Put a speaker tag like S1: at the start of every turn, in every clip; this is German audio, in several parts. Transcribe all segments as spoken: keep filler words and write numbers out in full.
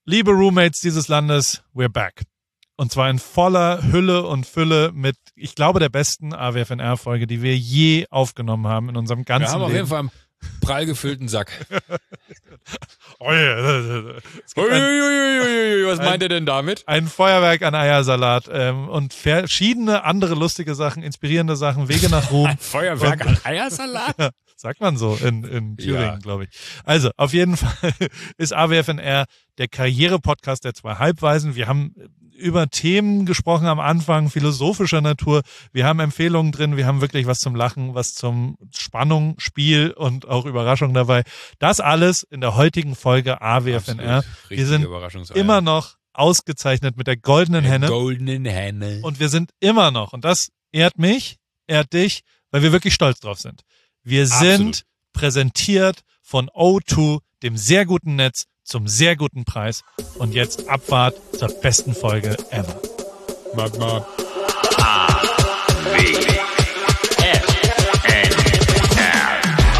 S1: Liebe Roommates dieses Landes, we're back. Und zwar in voller Hülle und Fülle mit, ich glaube, der besten A W F N R-Folge, die wir je aufgenommen haben in unserem ganzen Leben.
S2: Wir haben auf jeden Fall einen prall gefüllten Sack.
S1: Oh yeah.
S2: Uiuiuiui, was meint er denn damit?
S1: Ein Feuerwerk an Eiersalat ähm, und verschiedene andere lustige Sachen, inspirierende Sachen, Wege nach Ruhm.
S2: Ein Feuerwerk und, an Eiersalat?
S1: Ja, sagt man so in, in Thüringen,
S2: Ja.
S1: glaube ich. Also, auf jeden Fall ist A W F N R der Karriere-Podcast der zwei Halbweisen. Wir haben über Themen gesprochen am Anfang, philosophischer Natur. Wir haben Empfehlungen drin, wir haben wirklich was zum Lachen, was zum Spannung, Spiel und auch Überraschung dabei. Das alles in der heutigen Folge A W F N R. Wir sind immer noch ausgezeichnet mit der goldenen Henne.
S2: Goldenen Henne.
S1: Und wir sind immer noch, und das ehrt mich, ehrt dich, weil wir wirklich stolz drauf sind. Wir sind
S2: Absolut.
S1: präsentiert von O zwei, dem sehr guten Netz, zum sehr guten Preis. Und jetzt Abfahrt zur besten Folge ever.
S2: Magma.
S3: A W F N R.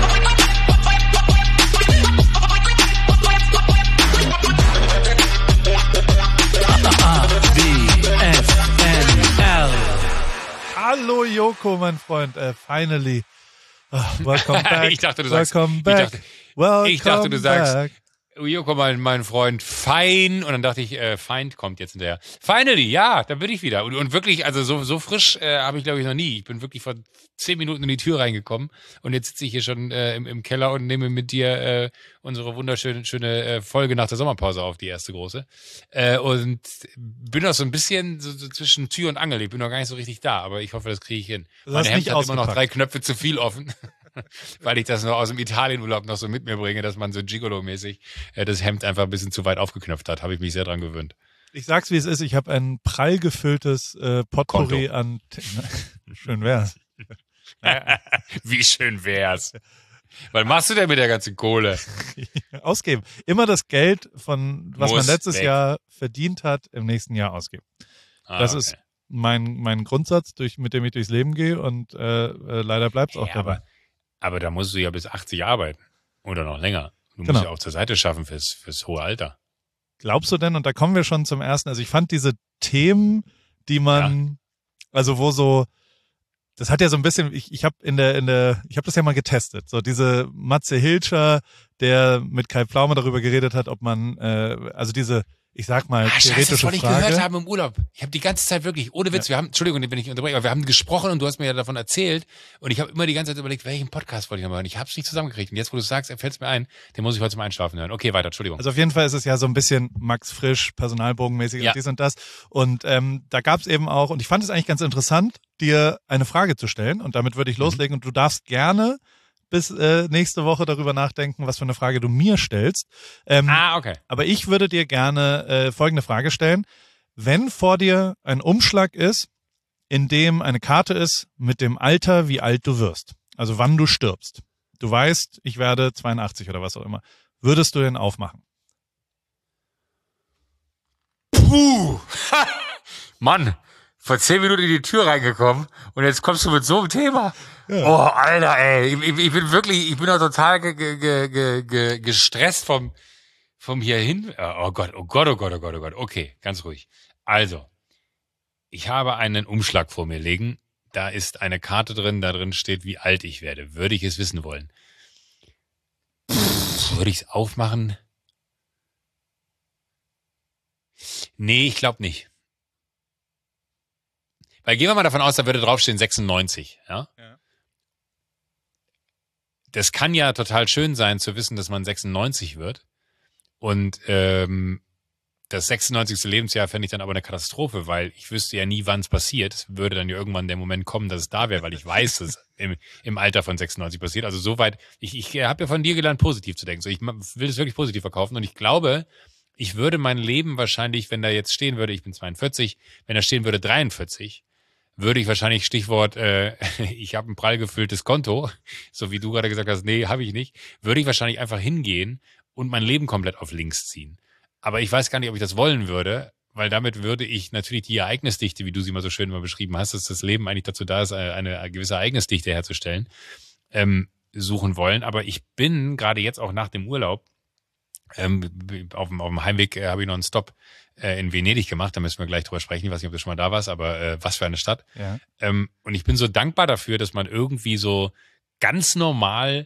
S1: A W F N R. Hallo Joko, mein Freund. Uh, finally. Oh, welcome back.
S2: Ich dachte, du sagst-
S1: welcome
S2: ich
S1: back.
S2: dachte-
S1: welcome
S2: ich dachte, du sagst-
S1: back.
S2: Joko, mein, mein Freund, fein. Und dann dachte ich, äh, Feind kommt jetzt hinterher. Finally, ja, da bin ich wieder. Und, und wirklich, also so, so frisch äh, habe ich, glaube ich, noch nie. Ich bin wirklich vor zehn Minuten in die Tür reingekommen. Und jetzt sitze ich hier schon äh, im, im Keller und nehme mit dir äh, unsere wunderschöne schöne, äh, Folge nach der Sommerpause auf, die erste große. Äh, und bin noch so ein bisschen so, so zwischen Tür und Angel. Ich bin noch gar nicht so richtig da, aber ich hoffe, das kriege ich hin.
S1: Du
S2: Mein
S1: hast
S2: Hemd
S1: nicht
S2: hat immer noch
S1: ausgepackt.
S2: drei Knöpfe zu viel offen. Weil ich das noch aus dem Italienurlaub noch so mit mir bringe, dass man so Gigolo-mäßig äh, das Hemd einfach ein bisschen zu weit aufgeknöpft hat. Habe ich mich sehr dran gewöhnt.
S1: Ich sag's, wie es ist. Ich habe ein prall gefülltes äh, Potpourri
S2: Konto.
S1: an... Schön wär's.
S2: Wie schön wär's. Was machst du denn mit der ganzen Kohle?
S1: Ausgeben. Immer das Geld, von was
S2: Muss
S1: man letztes
S2: weg.
S1: Jahr verdient hat, im nächsten Jahr ausgeben.
S2: Ah,
S1: Das
S2: okay.
S1: ist mein, mein Grundsatz, durch, mit dem ich durchs Leben gehe und äh, äh, leider bleibt's auch
S2: Ja,
S1: dabei.
S2: aber, aber da musst du ja bis achtzig arbeiten. Oder noch länger. Du
S1: Genau.
S2: musst ja auch zur Seite schaffen fürs, fürs hohe Alter.
S1: Glaubst du denn, und da kommen wir schon zum ersten, also ich fand diese Themen, die man, also wo so, das hat ja so ein bisschen, ich, ich habe in der, in der, ich habe das ja mal getestet, so diese Matze Hilscher, der mit Kai Pflaume darüber geredet hat, ob man, äh, also diese, ich sag mal,
S2: Ah, scheiße, das
S1: theoretische
S2: wollte ich
S1: Frage.
S2: gehört haben im Urlaub. Ich habe die ganze Zeit wirklich, ohne Witz, wir haben, Entschuldigung, wenn ich unterbreche, aber wir haben gesprochen und du hast mir ja davon erzählt und ich habe immer die ganze Zeit überlegt, welchen Podcast wollte ich noch hören. Ich habe es nicht zusammengekriegt und jetzt, wo du es sagst, fällt es mir ein, den muss ich heute zum Einschlafen hören. Okay, weiter, Entschuldigung.
S1: Also auf jeden Fall ist es ja so ein bisschen Max Frisch, Personalbogenmäßig
S2: Ja.
S1: und dies und das. Und ähm, da gab es eben auch, und ich fand es eigentlich ganz interessant, dir eine Frage zu stellen. Und damit würde ich
S2: Mhm.
S1: loslegen. Und du darfst gerne bis äh, nächste Woche darüber nachdenken, was für eine Frage du mir stellst. Ähm,
S2: ah, okay.
S1: Aber ich würde dir gerne äh, folgende Frage stellen. Wenn vor dir ein Umschlag ist, in dem eine Karte ist mit dem Alter, wie alt du wirst, also wann du stirbst. Du weißt, ich werde zweiundachtzig oder was auch immer. Würdest du den aufmachen?
S2: Puh. Mann, vor zehn Minuten in die Tür reingekommen und jetzt kommst du mit so einem Thema.
S1: Ja.
S2: Oh, Alter, ey. Ich, ich, ich bin wirklich, ich bin auch total ge, ge, ge, ge, gestresst vom, vom hier hin. Oh Gott, oh Gott, oh Gott, oh Gott, oh Gott. Okay, ganz ruhig. Also, ich habe einen Umschlag vor mir liegen. Da ist eine Karte drin, da drin steht, wie alt ich werde. Würde ich es wissen wollen? Pff, würde ich es aufmachen? Nee, ich glaube nicht. Weil gehen wir mal davon aus, da würde draufstehen sechsundneunzig, ja?
S1: Ja.
S2: Das kann ja total schön sein, zu wissen, dass man sechsundneunzig wird. Und ähm, das sechsundneunzigste Lebensjahr fände ich dann aber eine Katastrophe, weil ich wüsste ja nie, wann es passiert. Es würde dann ja irgendwann der Moment kommen, dass es da wäre, weil ich weiß, dass es im, im Alter von sechsundneunzig passiert. Also soweit, ich, ich habe ja von dir gelernt, positiv zu denken. So, ich will es wirklich positiv verkaufen und ich glaube, ich würde mein Leben wahrscheinlich, wenn da jetzt stehen würde, ich bin zweiundvierzig, wenn da stehen würde dreiundvierzig, würde ich wahrscheinlich Stichwort, äh, ich habe ein prall gefülltes Konto, so wie du gerade gesagt hast, nee, habe ich nicht, würde ich wahrscheinlich einfach hingehen und mein Leben komplett auf links ziehen. Aber ich weiß gar nicht, ob ich das wollen würde, weil damit würde ich natürlich die Ereignisdichte, wie du sie mal so schön immer beschrieben hast, dass das Leben eigentlich dazu da ist, eine, eine gewisse Ereignisdichte herzustellen, ähm, suchen wollen. Aber ich bin gerade jetzt auch nach dem Urlaub Ähm, auf, dem, auf dem Heimweg äh, habe ich noch einen Stopp äh, in Venedig gemacht, da müssen wir gleich drüber sprechen, ich weiß nicht, ob du schon mal da warst, aber äh, was für eine Stadt.
S1: Ja.
S2: Ähm, und ich bin so dankbar dafür, dass man irgendwie so ganz normal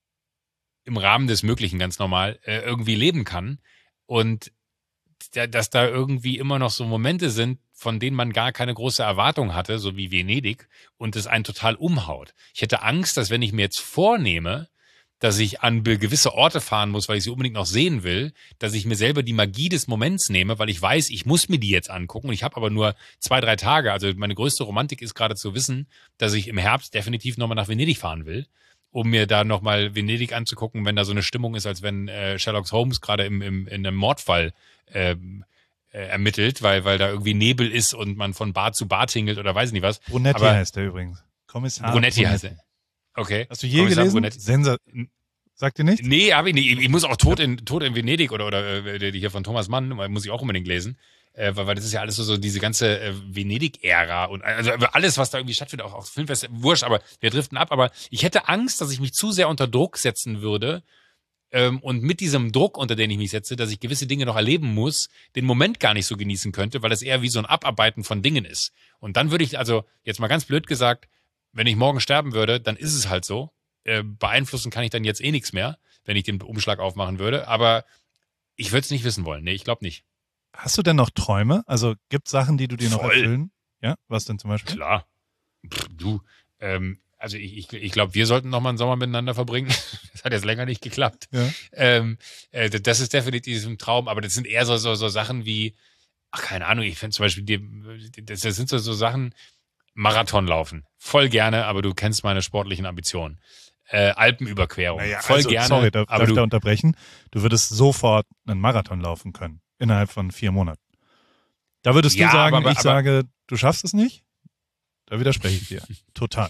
S2: im Rahmen des Möglichen ganz normal äh, irgendwie leben kann und da, dass da irgendwie immer noch so Momente sind, von denen man gar keine große Erwartung hatte, so wie Venedig, und es einen total umhaut. Ich hätte Angst, dass wenn ich mir jetzt vornehme, dass ich an gewisse Orte fahren muss, weil ich sie unbedingt noch sehen will, dass ich mir selber die Magie des Moments nehme, weil ich weiß, ich muss mir die jetzt angucken und ich habe aber nur zwei, drei Tage. Also meine größte Romantik ist gerade zu wissen, dass ich im Herbst definitiv nochmal nach Venedig fahren will, um mir da nochmal Venedig anzugucken, wenn da so eine Stimmung ist, als wenn äh, Sherlock Holmes gerade im, im, in einem Mordfall ähm, äh, ermittelt, weil, weil da irgendwie Nebel ist und man von Bar zu Bar tingelt oder weiß nicht was.
S1: Brunetti
S2: aber
S1: heißt der übrigens. Kommissar
S2: Brunetti, Brunetti heißt er. Okay.
S1: Hast du je
S2: Kommissar
S1: gelesen?
S2: Brunetti.
S1: Sensa Sagt ihr nichts?
S2: Nee, hab ich nicht. Ich, ich muss auch Tod in, Tod in Venedig oder, oder äh, hier von Thomas Mann, muss ich auch unbedingt lesen. Äh, weil, weil das ist ja alles so, so diese ganze äh, Venedig-Ära und also alles, was da irgendwie stattfindet, auch, auch Filmfest, wurscht, aber wir driften ab. Aber ich hätte Angst, dass ich mich zu sehr unter Druck setzen würde ähm, und mit diesem Druck, unter den ich mich setze, dass ich gewisse Dinge noch erleben muss, den Moment gar nicht so genießen könnte, weil es eher wie so ein Abarbeiten von Dingen ist. Und dann würde ich, also jetzt mal ganz blöd gesagt, wenn ich morgen sterben würde, dann ist es halt so. Äh, beeinflussen kann ich dann jetzt eh nichts mehr, wenn ich den Umschlag aufmachen würde. Aber ich würde es nicht wissen wollen. Nee, ich glaube nicht.
S1: Hast du denn noch Träume? Also gibt es Sachen, die du dir noch
S2: Voll.
S1: erfüllen? Ja, was denn zum Beispiel?
S2: Klar. Pff, du, ähm, also ich, ich, ich glaube, wir sollten noch mal einen Sommer miteinander verbringen. Das hat jetzt länger nicht geklappt.
S1: Ja.
S2: Ähm, äh, das ist definitiv ein Traum, aber das sind eher so, so, so Sachen wie, ach, keine Ahnung, ich finde zum Beispiel, die, das, das sind so, so Sachen, Marathon laufen. Voll gerne, aber du kennst meine sportlichen Ambitionen. Äh, Alpenüberquerung.
S1: Naja,
S2: Voll
S1: also,
S2: gerne.
S1: Sorry, da,
S2: aber
S1: darf ich
S2: du,
S1: da unterbrechen? Du würdest sofort einen Marathon laufen können. Innerhalb von vier Monaten. Da würdest
S2: Ja,
S1: du sagen,
S2: aber-
S1: ich
S2: aber-
S1: sage, du schaffst es nicht? Da widerspreche ich dir. Total.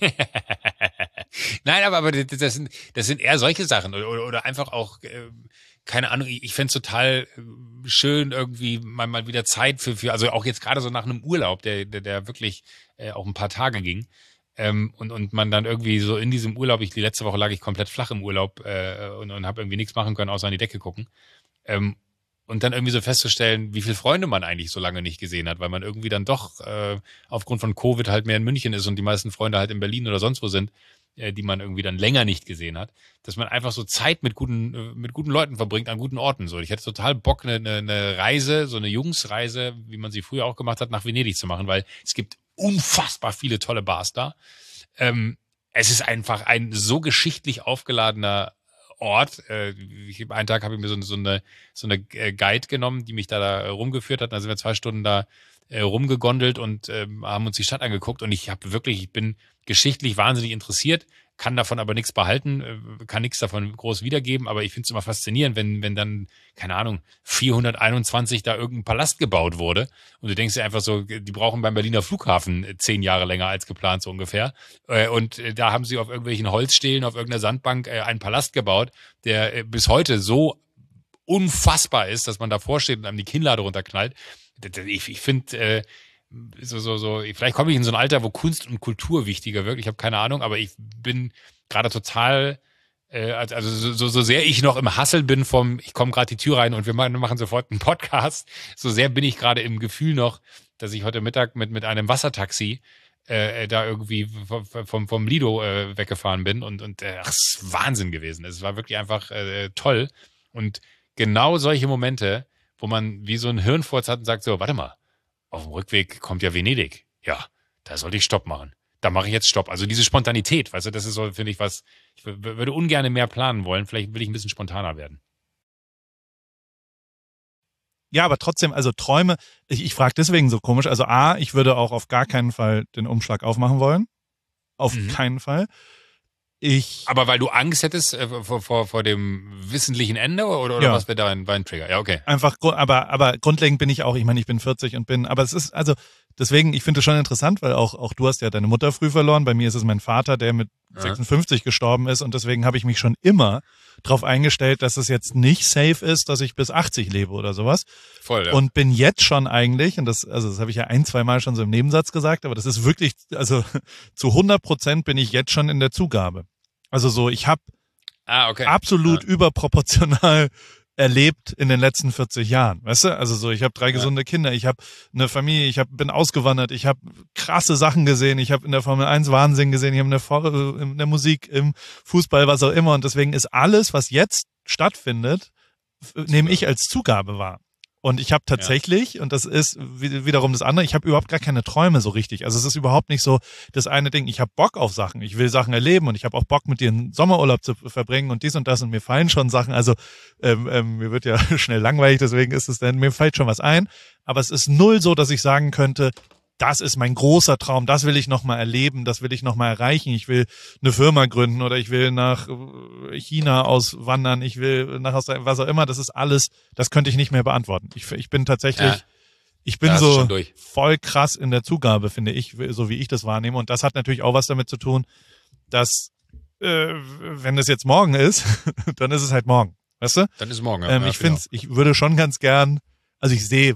S2: Nein, aber, aber das, das, sind, das sind eher solche Sachen. Oder, oder, oder einfach auch, äh, keine Ahnung, ich, ich fände es total äh, schön, irgendwie mal, mal wieder Zeit für, für, also auch jetzt gerade so nach einem Urlaub, der, der, der wirklich äh, auch ein paar Tage ging. Ähm, und, und man dann irgendwie so in diesem Urlaub, ich die letzte Woche lag ich komplett flach im Urlaub äh, und, und habe irgendwie nichts machen können, außer an die Decke gucken. Ähm, und dann irgendwie so festzustellen, wie viele Freunde man eigentlich so lange nicht gesehen hat, weil man irgendwie dann doch äh, aufgrund von Covid halt mehr in München ist und die meisten Freunde halt in Berlin oder sonst wo sind, äh, die man irgendwie dann länger nicht gesehen hat, dass man einfach so Zeit mit guten äh, mit guten Leuten verbringt an guten Orten. So, ich hätte total Bock, eine, eine, eine Reise, so eine Jungsreise, wie man sie früher auch gemacht hat, nach Venedig zu machen, weil es gibt unfassbar viele tolle Bars da. Ähm, es ist einfach ein so geschichtlich aufgeladener Ort. Äh, ich, einen Tag habe ich mir so, so eine so eine Guide genommen, die mich da, da rumgeführt hat. Da sind wir zwei Stunden da äh, rumgegondelt und äh, haben uns die Stadt angeguckt. Und ich habe wirklich, ich bin geschichtlich wahnsinnig interessiert, kann davon aber nichts behalten, äh, kann nichts davon groß wiedergeben. Aber ich finde es immer faszinierend, wenn wenn dann, keine Ahnung, vierhunderteinundzwanzig da irgendein Palast gebaut wurde. Und du denkst dir einfach so, die brauchen beim Berliner Flughafen zehn Jahre länger als geplant, so ungefähr. Äh, und äh, da haben sie auf irgendwelchen Holzstelen, auf irgendeiner Sandbank äh, einen Palast gebaut, der äh, bis heute so unfassbar ist, dass man davor steht und einem die Kinnlade runterknallt. Ich, ich finde, äh, so, so, so, vielleicht komme ich in so ein Alter, wo Kunst und Kultur wichtiger wird. Ich habe keine Ahnung, aber ich bin gerade total, äh, also so, so, so sehr ich noch im Hassel bin vom, ich komme gerade die Tür rein und wir machen, machen sofort einen Podcast, so sehr bin ich gerade im Gefühl noch, dass ich heute Mittag mit, mit einem Wassertaxi äh, da irgendwie vom, vom, vom Lido äh, weggefahren bin und, und äh, ach, es ist Wahnsinn gewesen. Es war wirklich einfach äh, toll. Und genau solche Momente, wo man wie so ein Hirnfurz hat und sagt so, warte mal, auf dem Rückweg kommt ja Venedig. Ja, da sollte ich Stopp machen. Da mache ich jetzt Stopp. Also diese Spontanität, weißt du, das ist so, finde ich, was, ich w- würde ungern mehr planen wollen. Vielleicht will ich ein bisschen spontaner werden.
S1: Ja, aber trotzdem, also Träume, ich, ich frage deswegen so komisch. Also A, ich würde auch auf gar keinen Fall den Umschlag aufmachen wollen. Auf
S2: Mhm.
S1: keinen Fall. Ich,
S2: Aber weil du Angst hättest äh, vor, vor, vor dem wissentlichen Ende oder, oder
S1: Ja.
S2: was wäre da ein, war ein Trigger? Ja, okay.
S1: einfach, gru- aber, aber grundlegend bin ich auch, ich meine, ich bin vierzig und bin, aber es ist, also, deswegen, ich finde es schon interessant, weil auch, auch du hast ja deine Mutter früh verloren. Bei mir ist es mein Vater, der mit
S2: Ja.
S1: sechsundfünfzig gestorben ist und deswegen habe ich mich schon immer darauf eingestellt, dass es jetzt nicht safe ist, dass ich bis achtzig lebe oder sowas.
S2: Voll, ja.
S1: Und bin jetzt schon eigentlich, und das, also das habe ich ja ein, zwei Mal schon so im Nebensatz gesagt, aber das ist wirklich, also zu hundert Prozent bin ich jetzt schon in der Zugabe. Also so, ich habe
S2: ah, okay.
S1: absolut
S2: Ja.
S1: überproportional erlebt in den letzten vierzig Jahren, weißt du? Also so, ich habe drei gesunde Kinder, ich habe eine Familie, ich hab, bin ausgewandert, ich habe krasse Sachen gesehen, ich habe in der Formel eins Wahnsinn gesehen, ich habe in der, Vor- in der Musik, im Fußball, was auch immer. Und deswegen ist alles, was jetzt stattfindet, nehme ich als Zugabe wahr. Und ich habe tatsächlich, ja. und das ist wiederum das andere, ich habe überhaupt gar keine Träume so richtig. Also es ist überhaupt nicht so das eine Ding, ich habe Bock auf Sachen, ich will Sachen erleben und ich habe auch Bock, mit dir einen Sommerurlaub zu verbringen und dies und das und mir fallen schon Sachen, also ähm, ähm, mir wird ja schnell langweilig, deswegen ist es dann, mir fällt schon was ein, aber es ist null so, dass ich sagen könnte, das ist mein großer Traum, das will ich nochmal erleben, das will ich nochmal erreichen, ich will eine Firma gründen oder ich will nach China auswandern, ich will nach Australien, was auch immer, das ist alles, das könnte ich nicht mehr beantworten. Ich, ich bin tatsächlich, ja, ich bin so voll krass in der Zugabe, finde ich, so wie ich das wahrnehme, und das hat natürlich auch was damit zu tun, dass, äh, wenn das jetzt morgen ist, dann ist es halt morgen, weißt du?
S2: Dann ist es morgen, ja.
S1: Ähm,
S2: ja,
S1: ich finde, ich würde schon ganz gern, also ich sehe,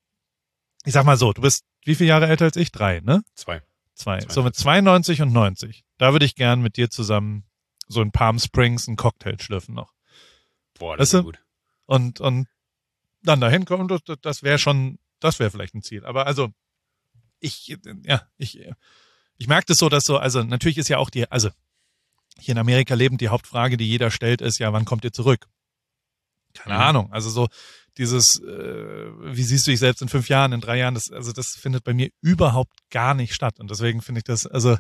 S1: ich sag mal so, du bist wie viele Jahre älter als ich? Drei, ne?
S2: Zwei.
S1: Zwei. So mit zweiundneunzig und neunzig. Da würde ich gern mit dir zusammen so in Palm Springs einen Cocktail schlürfen noch.
S2: Boah, das ist gut.
S1: Und, und dann dahin kommen, das, das wäre schon, das wäre vielleicht ein Ziel. Aber also, ich, ja, ich, ich merke das so, dass so, also natürlich ist ja auch die, also hier in Amerika lebend die Hauptfrage, die jeder stellt, ist ja, wann kommt ihr zurück? Keine mhm. Ahnung. Also so, dieses, äh, wie siehst du dich selbst in fünf Jahren, in drei Jahren, das, also das findet bei mir überhaupt gar nicht statt. Und deswegen finde ich das, also,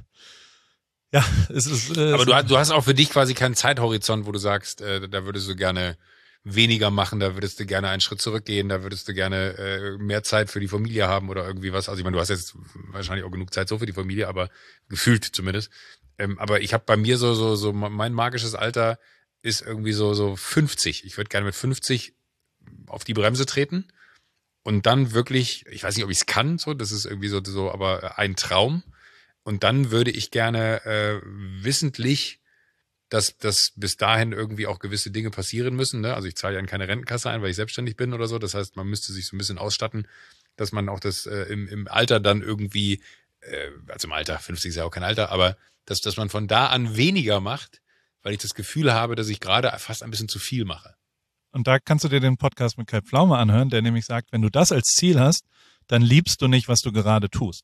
S1: ja, es ist. Äh,
S2: Aber du hast, du hast auch für dich quasi keinen Zeithorizont, wo du sagst, äh, da würdest du gerne weniger machen, da würdest du gerne einen Schritt zurückgehen, da würdest du gerne äh, mehr Zeit für die Familie haben oder irgendwie was. Also ich meine, du hast jetzt wahrscheinlich auch genug Zeit so für die Familie, aber gefühlt zumindest. Ähm, aber ich habe bei mir so, so, so, mein magisches Alter ist irgendwie so, so fünfzig. Ich würde gerne mit fünfzig auf die Bremse treten und dann wirklich, ich weiß nicht, ob ich es kann, so, das ist irgendwie so, so, aber ein Traum. Und dann würde ich gerne äh, wissentlich, dass, dass bis dahin irgendwie auch gewisse Dinge passieren müssen. Ne? Also ich zahle ja in keine Rentenkasse ein, weil ich selbstständig bin oder so. Das heißt, man müsste sich so ein bisschen ausstatten, dass man auch das äh, im, im Alter dann irgendwie, äh, also im Alter, fünfzig ist ja auch kein Alter, aber dass, dass man von da an weniger macht, weil ich das Gefühl habe, dass ich gerade fast ein bisschen zu viel mache.
S1: Und da kannst du dir den Podcast mit Kai Pflaume anhören, der nämlich sagt, wenn du das als Ziel hast, dann liebst du nicht, was du gerade tust.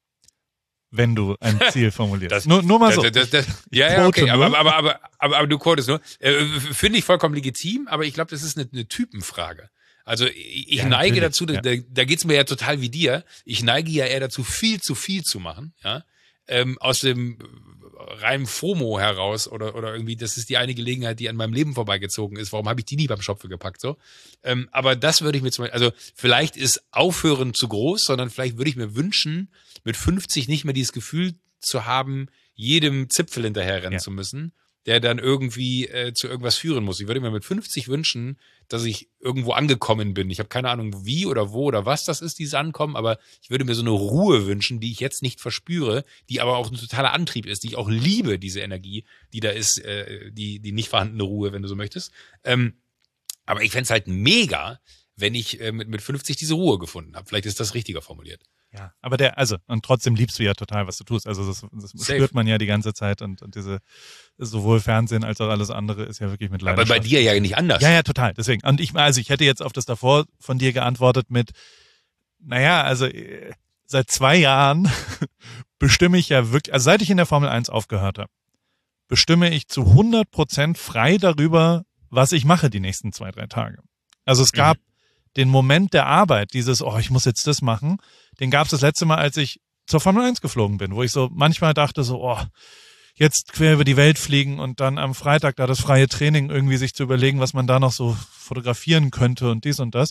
S1: Wenn du ein Ziel formulierst.
S2: Das,
S1: nur, nur mal so.
S2: Das, das, das, ja, ja, okay, aber, aber, aber, aber, aber du quotest nur. Äh, Finde ich vollkommen legitim, aber ich glaube, das ist eine, eine Typenfrage. Also ich, ich ja, neige dazu, ja. da, da geht's mir ja total wie dir, ich neige ja eher dazu, viel zu viel zu machen, ja, ähm, aus dem reinem FOMO heraus oder oder irgendwie, das ist die eine Gelegenheit, die an meinem Leben vorbeigezogen ist. Warum habe ich die nie beim Schopfe gepackt so? Ähm, aber das würde ich mir zum Beispiel, also vielleicht ist Aufhören zu groß, sondern vielleicht würde ich mir wünschen, mit fünfzig nicht mehr dieses Gefühl zu haben, jedem Zipfel hinterherrennen ja. zu müssen, der dann irgendwie äh, zu irgendwas führen muss. Ich würde mir mit fünfzig wünschen, dass ich irgendwo angekommen bin. Ich habe keine Ahnung, wie oder wo oder was das ist, dieses Ankommen, aber ich würde mir so eine Ruhe wünschen, die ich jetzt nicht verspüre, die aber auch ein totaler Antrieb ist, die ich auch liebe, diese Energie, die da ist, äh, die die nicht vorhandene Ruhe, wenn du so möchtest. Ähm, aber ich fände es halt mega, wenn ich äh, mit, mit fünfzig diese Ruhe gefunden habe. Vielleicht ist das richtiger formuliert.
S1: Ja, aber der, also, und trotzdem liebst du ja total, was du tust. Also das, das spürt man ja die ganze Zeit und, und diese, sowohl Fernsehen als auch alles andere ist ja wirklich mit Leidenschaft.
S2: Aber bei dir ja nicht anders.
S1: Ja, ja, total. Deswegen. Und ich, also ich hätte jetzt auf das davor von dir geantwortet mit, naja, also seit zwei Jahren bestimme ich ja wirklich, also seit ich in der Formel eins aufgehört habe, bestimme ich zu hundert Prozent frei darüber, was ich mache die nächsten zwei, drei Tage. Also es gab mhm. den Moment der Arbeit, dieses, oh, ich muss jetzt das machen, den gab es das letzte Mal, als ich zur Formel eins geflogen bin, wo ich so manchmal dachte so, oh, jetzt quer über die Welt fliegen und dann am Freitag da das freie Training irgendwie sich zu überlegen, was man da noch so fotografieren könnte und dies und das.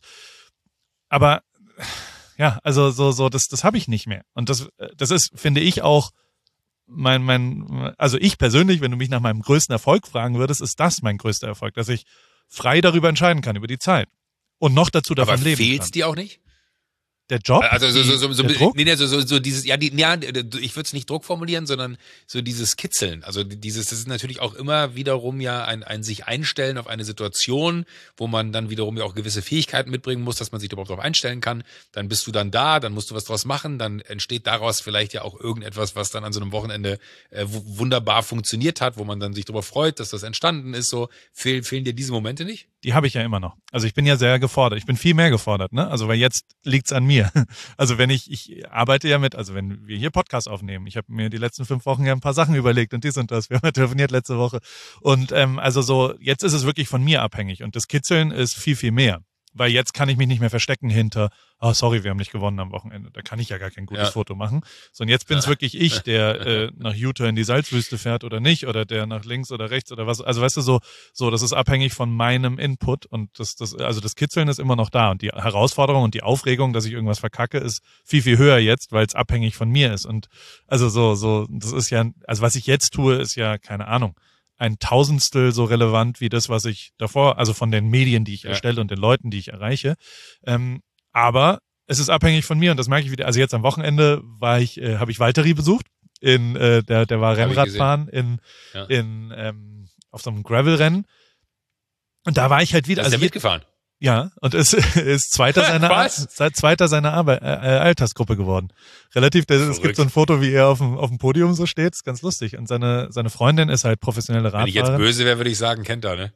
S1: Aber ja, also so so das das habe ich nicht mehr. Und das das ist, finde ich, auch mein mein also ich persönlich, wenn du mich nach meinem größten Erfolg fragen würdest, ist das mein größter Erfolg, dass ich frei darüber entscheiden kann über die Zeit und noch dazu davon
S2: Aber
S1: leben kann.
S2: Aber fehlt's dir auch nicht?
S1: Der Job?
S2: Also so, so, so, so,
S1: der Druck?
S2: Nee, nee, so, so, so dieses, ja, die, ja, ich würde es nicht Druck formulieren, sondern so dieses Kitzeln. Also dieses, das ist natürlich auch immer wiederum ja ein, ein sich einstellen auf eine Situation, wo man dann wiederum ja auch gewisse Fähigkeiten mitbringen muss, dass man sich überhaupt darauf einstellen kann. Dann bist du dann da, dann musst du was draus machen, dann entsteht daraus vielleicht ja auch irgendetwas, was dann an so einem Wochenende äh, wunderbar funktioniert hat, wo man dann sich darüber freut, dass das entstanden ist. So, Fehl, fehlen dir diese Momente nicht?
S1: die habe ich ja immer noch. Also ich bin ja sehr gefordert. Ich bin viel mehr gefordert, ne? Also weil jetzt liegt's an mir. Also wenn ich, ich arbeite ja mit, also wenn wir hier Podcast aufnehmen, ich habe mir die letzten fünf Wochen ja ein paar Sachen überlegt und dies und das. Wir haben ja telefoniert letzte Woche. Und ähm, also so, jetzt ist es wirklich von mir abhängig. Und das Kitzeln ist viel, viel mehr. Weil jetzt kann ich mich nicht mehr verstecken hinter, oh sorry, wir haben nicht gewonnen am Wochenende. Da kann ich ja gar kein gutes
S2: Ja.
S1: Foto machen. Sondern jetzt bin es wirklich ich, der äh, nach Utah in die Salzwüste fährt oder nicht, oder der nach links oder rechts oder was. Also weißt du, so, so, das ist abhängig von meinem Input und das, das, also das Kitzeln ist immer noch da. Und die Herausforderung und die Aufregung, dass ich irgendwas verkacke, ist viel, viel höher jetzt, weil es abhängig von mir ist. Und also so, so, das ist ja, also was ich jetzt tue, ist ja, keine Ahnung, ein Tausendstel so relevant wie das, was ich davor, also von den Medien, die ich
S2: Ja.
S1: erstelle und den Leuten, die ich erreiche. Ähm, aber es ist abhängig von mir und das merke ich wieder. Also jetzt am Wochenende war ich, äh, habe ich Valtteri besucht. In äh, der, der war
S2: Hab ich
S1: Rennradfahren in,
S2: Ja.
S1: in ähm, auf so einem Gravelrennen. Und da war ich halt wieder.
S2: Da ist
S1: Also
S2: er mitgefahren.
S1: ja, und ist, ist Zweiter seiner,
S2: Was?
S1: seit Zweiter seiner Arbeit, äh, äh, Altersgruppe geworden. Relativ, das, es gibt
S2: Verrückt.
S1: so ein Foto, wie er auf dem, auf dem Podium so steht, ist ganz lustig. Und seine, seine Freundin ist halt professionelle
S2: Wenn ich jetzt
S1: Radfahrerin.
S2: böse wäre, würde ich sagen, kennt er, ne?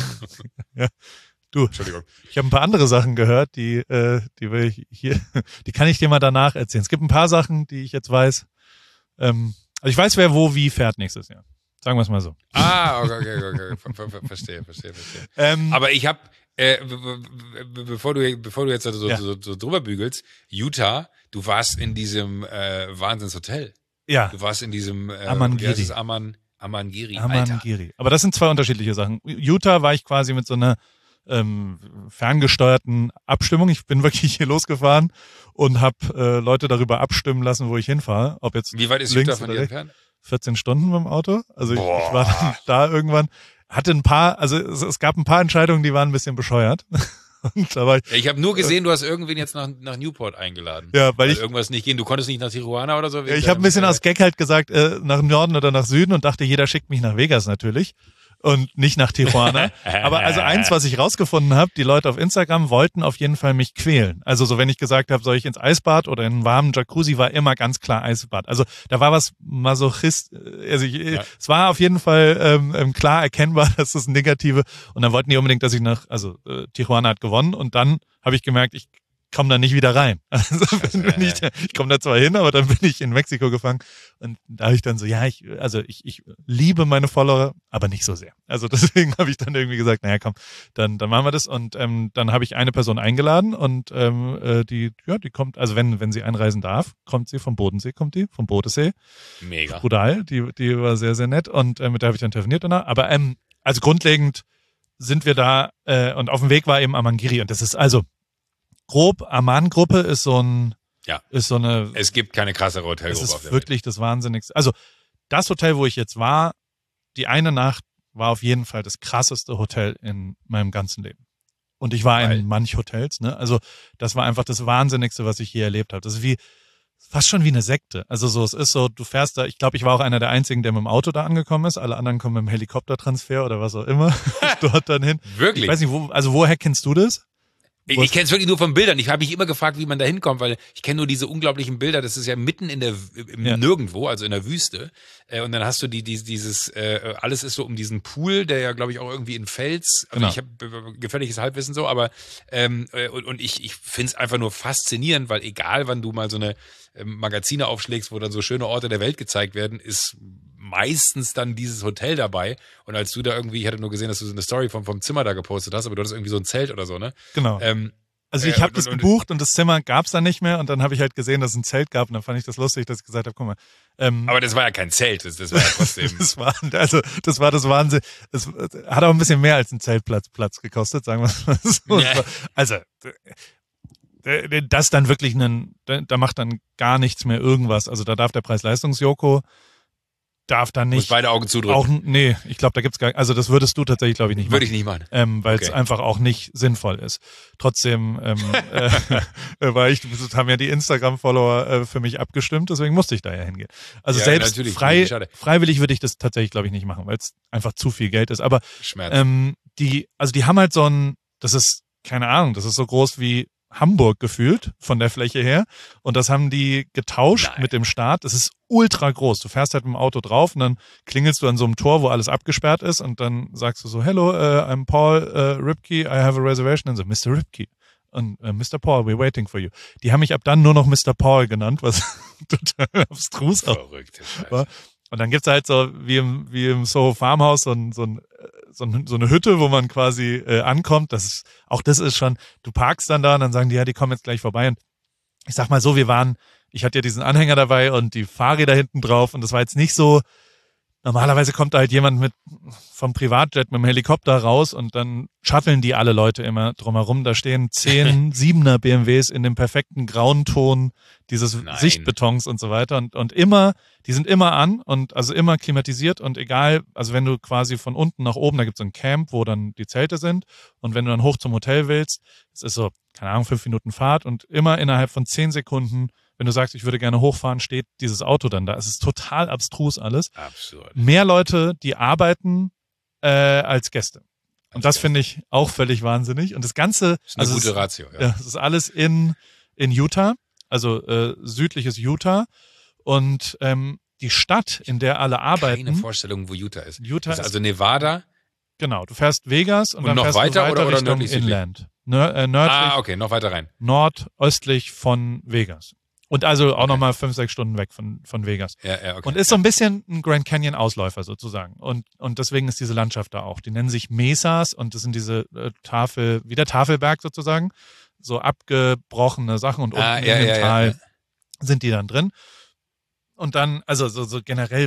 S1: Du,
S2: Entschuldigung.
S1: ich habe ein paar andere Sachen gehört, die, äh, die will ich hier, die kann ich dir mal danach erzählen. Es gibt ein paar Sachen, die ich jetzt weiß. Ähm, also ich weiß, wer wo wie fährt nächstes Jahr. Sagen wir es mal so.
S2: Ah, okay, okay, okay. Ver, ver, ver, verstehe, verstehe, verstehe.
S1: Ähm,
S2: Aber ich habe, äh, be- be- be- bevor du, bevor du jetzt so,
S1: Ja.
S2: so, so drüber bügelst, Utah, du warst in diesem äh, Wahnsinnshotel.
S1: ja,
S2: Du warst in diesem äh,
S1: Amangiri.
S2: wie heißt es? Aman, Amangiri. Alter.
S1: Amangiri. Aber das sind zwei unterschiedliche Sachen. Utah war ich quasi mit so einer ähm, ferngesteuerten Abstimmung. Ich bin wirklich hier losgefahren und habe äh, Leute darüber abstimmen lassen, wo ich hinfahre. Ob jetzt
S2: Wie weit ist
S1: links
S2: Utah von
S1: oder
S2: dir
S1: rechts.
S2: entfernt?
S1: vierzehn Stunden mit dem Auto. Also ich, ich
S2: Boah.
S1: war dann da irgendwann, hatte ein paar, also es, es gab ein paar Entscheidungen, die waren ein bisschen bescheuert. Und da war ich,
S2: Ja, ich habe nur gesehen, du hast irgendwen jetzt nach, nach Newport eingeladen.
S1: ja, weil ich,
S2: irgendwas nicht gehen. Du konntest nicht nach Tijuana oder so?
S1: ja, ich habe ein bisschen aus Gag halt gesagt, äh, nach Norden oder nach Süden und dachte, jeder schickt mich nach Vegas natürlich. Und nicht nach Tijuana. Aber also eins, was ich rausgefunden habe, die Leute auf Instagram wollten auf jeden Fall mich quälen. Also so, wenn ich gesagt habe, soll ich ins Eisbad oder in einen warmen Jacuzzi, war immer ganz klar Eisbad. Also da war was Masochist, also ich,
S2: Ja.
S1: es war auf jeden Fall ähm, ähm, klar erkennbar, dass das Negative. Und dann wollten die unbedingt, dass ich nach, also äh, Tijuana hat gewonnen und dann habe ich gemerkt, ich komme da nicht wieder rein. Also bin ich, ich komme da zwar hin, aber dann bin ich in Mexiko gefangen. Und da habe ich dann so, ja, ich, also ich, ich liebe meine Follower, aber nicht so sehr. Also deswegen habe ich dann irgendwie gesagt, naja, komm, dann, dann machen wir das. Und ähm, dann habe ich eine Person eingeladen und ähm, äh, die, ja, die kommt, also wenn, wenn sie einreisen darf, kommt sie vom Bodensee, kommt die, vom Bodensee.
S2: Mega.
S1: Brutal, die, die war sehr, sehr nett und äh, mit der habe ich dann telefoniert danach. Aber ähm, also grundlegend sind wir da äh, und auf dem Weg war eben Amangiri und das ist also grob, Aman-Gruppe ist so ein,
S2: Ja.
S1: ist so eine,
S2: Es gibt keine krassere
S1: es
S2: Hotelgruppe auf
S1: ist
S2: der
S1: wirklich das Wahnsinnigste. Also das Hotel, wo ich jetzt war, die eine Nacht war auf jeden Fall das krasseste Hotel in meinem ganzen Leben. Und ich war
S2: Weil?
S1: in manch Hotels, ne? Also das war einfach das Wahnsinnigste, was ich je erlebt habe. Das ist wie fast schon wie eine Sekte. Also so, es ist so, du fährst da, ich glaube, ich war auch einer der einzigen, der mit dem Auto da angekommen ist. Alle anderen kommen mit dem Helikoptertransfer oder was auch immer dort dann hin.
S2: Welt. Wirklich?
S1: Ich weiß nicht, wo, also woher kennst du das?
S2: Ich, ich kenne es wirklich nur von Bildern. Ich habe mich immer gefragt, wie man da hinkommt, weil ich kenne nur diese unglaublichen Bilder. Das ist ja mitten in der im
S1: Ja.
S2: Nirgendwo, also in der Wüste. Äh, und dann hast du die, die dieses äh, alles ist so um diesen Pool, der ja glaube ich auch irgendwie in Fels. Also
S1: Genau.
S2: ich habe gefährliches Halbwissen so, aber ähm, äh, und, und ich ich finde es einfach nur faszinierend, weil egal, wann du mal so eine ähm, Magazine aufschlägst, wo dann so schöne Orte der Welt gezeigt werden, ist meistens dann dieses Hotel dabei. Und als du da irgendwie, ich hatte nur gesehen, dass du so eine Story vom, vom Zimmer da gepostet hast, aber du hattest irgendwie so ein Zelt oder so, ne?
S1: Genau.
S2: Ähm,
S1: Also
S2: äh,
S1: ich habe
S2: und-
S1: das
S2: und-
S1: gebucht und das Zimmer gab's dann nicht mehr und dann habe ich halt gesehen, dass es ein Zelt gab und dann fand ich das lustig, dass ich gesagt habe, guck mal, ähm,
S2: aber das war ja kein Zelt, das, das war ja trotzdem.
S1: das war also das war das Wahnsinn. Es hat auch ein bisschen mehr als ein Zeltplatz Platz gekostet, sagen wir es mal so.
S2: Ja.
S1: Es war- Also äh, das dann wirklich einen, da da macht dann gar nichts mehr irgendwas. Also da darf der Preis-Leistungs-Joko darf dann
S2: Muss
S1: nicht
S2: beide Augen zudrücken.
S1: auch nee, ich glaube, da gibt's gar, also das würdest du tatsächlich glaube ich nicht machen.
S2: Würde ich nicht machen.
S1: Ähm, weil es
S2: Okay.
S1: einfach auch nicht sinnvoll ist. Trotzdem ähm, äh, äh, war ich, das haben ja die Instagram-Follower äh, für mich abgestimmt, deswegen musste ich da ja hingehen. Also
S2: Ja,
S1: selbst
S2: natürlich,
S1: frei,
S2: schade.
S1: freiwillig würde ich das tatsächlich, glaube ich, nicht machen, weil es einfach zu viel Geld ist. Aber
S2: Schmerz.
S1: ähm, die, also die haben halt so ein, das ist, keine Ahnung, das ist so groß wie Hamburg gefühlt von der Fläche her. Und das haben die getauscht
S2: Nein.
S1: mit dem Staat. Es ist ultra groß. Du fährst halt mit dem Auto drauf und dann klingelst du an so einem Tor, wo alles abgesperrt ist und dann sagst du so, hello, uh, I'm Paul uh, Ripke, I have a reservation. Und so, Mister Ripke. Und uh, Mister Paul, we're waiting for you. Die haben mich ab dann nur noch Mister Paul genannt, was total abstrus auch
S2: Verrückt.
S1: war. Und dann gibt's halt so, wie im, wie im Soho Farmhouse, so, ein, so, ein, so, ein, so eine Hütte, wo man quasi äh, ankommt. Das ist, auch das ist schon, du parkst dann da und dann sagen die, ja, die kommen jetzt gleich vorbei. Und ich sag mal so, wir waren, ich hatte ja diesen Anhänger dabei und die Fahrräder hinten drauf und das war jetzt nicht so, normalerweise kommt da halt jemand mit vom Privatjet mit dem Helikopter raus und dann shutteln die alle Leute immer drumherum. Da stehen zehn Siebener B M Ws in dem perfekten grauen Ton dieses
S2: Nein.
S1: Sichtbetons und so weiter und, und immer, die sind immer an und also immer klimatisiert und egal, also wenn du quasi von unten nach oben, da gibt's so ein Camp, wo dann die Zelte sind und wenn du dann hoch zum Hotel willst, es ist so, keine Ahnung, fünf Minuten Fahrt und immer innerhalb von zehn Sekunden, wenn du sagst, ich würde gerne hochfahren, steht dieses Auto dann da. Es ist total abstrus alles.
S2: Absurd.
S1: Mehr Leute, die arbeiten äh, als Gäste. Und das finde ich auch völlig wahnsinnig. Und das Ganze,
S2: Das ist eine
S1: also
S2: gute
S1: es,
S2: Ratio, ja.
S1: ja, es ist alles in in Utah, also äh, südliches Utah. Und ähm, die Stadt, in der alle
S2: Keine
S1: arbeiten,
S2: Vorstellung, wo Utah ist.
S1: Utah
S2: Das ist
S1: ist,
S2: also Nevada.
S1: genau, du fährst Vegas und,
S2: Und
S1: dann
S2: noch
S1: fährst
S2: weiter
S1: du weiter
S2: oder- oder
S1: Richtung
S2: nördlich, südlich?
S1: Inland. Nör, äh, nördlich,
S2: Ah, okay, noch weiter rein.
S1: nordöstlich von Vegas. Und also auch
S2: Okay.
S1: nochmal fünf, sechs Stunden weg von, von Vegas.
S2: Ja, ja, okay.
S1: Und ist so ein bisschen ein Grand Canyon Ausläufer sozusagen. Und, und deswegen ist diese Landschaft da auch. Die nennen sich Mesas und das sind diese äh, Tafel, wie der Tafelberg sozusagen. So abgebrochene Sachen und unten
S2: Ah, ja,
S1: in dem
S2: ja, ja,
S1: Tal
S2: ja.
S1: sind die dann drin. Und dann, also so, so generell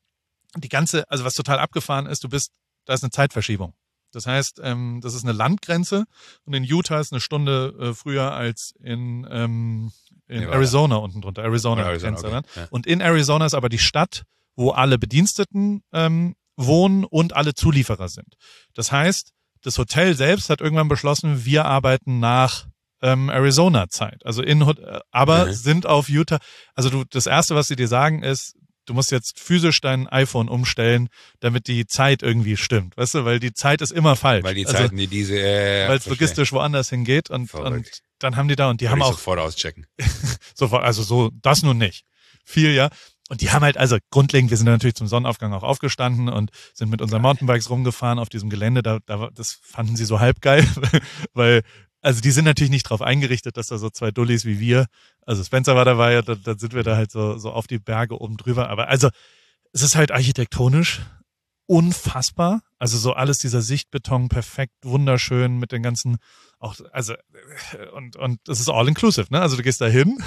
S1: die ganze, also was total abgefahren ist, du bist, da ist eine Zeitverschiebung. Das heißt, ähm, das ist eine Landgrenze und in Utah ist eine Stunde äh, früher als in, ähm, in
S2: Nevada.
S1: Arizona unten drunter. Arizona,
S2: Oder Arizona,
S1: kennst du
S2: okay.
S1: dann.
S2: Ja.
S1: Und in Arizona ist aber die Stadt, wo alle Bediensteten ähm, wohnen und alle Zulieferer sind. Das heißt, das Hotel selbst hat irgendwann beschlossen, wir arbeiten nach ähm, Arizona-Zeit. Also in, Hot- äh, aber
S2: Mhm.
S1: sind auf Utah. Also du, das erste, was sie dir sagen, ist, du musst jetzt physisch dein iPhone umstellen, damit die Zeit irgendwie stimmt. Weißt du, weil die Zeit ist immer falsch.
S2: Weil die
S1: also,
S2: Zeiten, die diese, äh,
S1: weil es logistisch woanders hingeht und,
S2: Verrückt.
S1: und dann haben die da und die
S2: die
S1: haben
S2: haben
S1: auch
S2: sofort auschecken.
S1: sofort, also so, das nun nicht. Viel, ja. Und die haben halt, also grundlegend, wir sind dann natürlich zum Sonnenaufgang auch aufgestanden und sind mit unseren Mountainbikes rumgefahren auf diesem Gelände. Da, da, war- das fanden sie so halb geil, weil, also die sind natürlich nicht drauf eingerichtet, dass da so zwei Dullis wie wir, also Spencer war dabei, da, da sind wir da halt so, so auf die Berge oben drüber. Aber also, es ist halt architektonisch unfassbar. Also so alles dieser Sichtbeton perfekt, wunderschön mit den ganzen, auch, also, äh, und, und das ist all inclusive, ne? Also du gehst da hin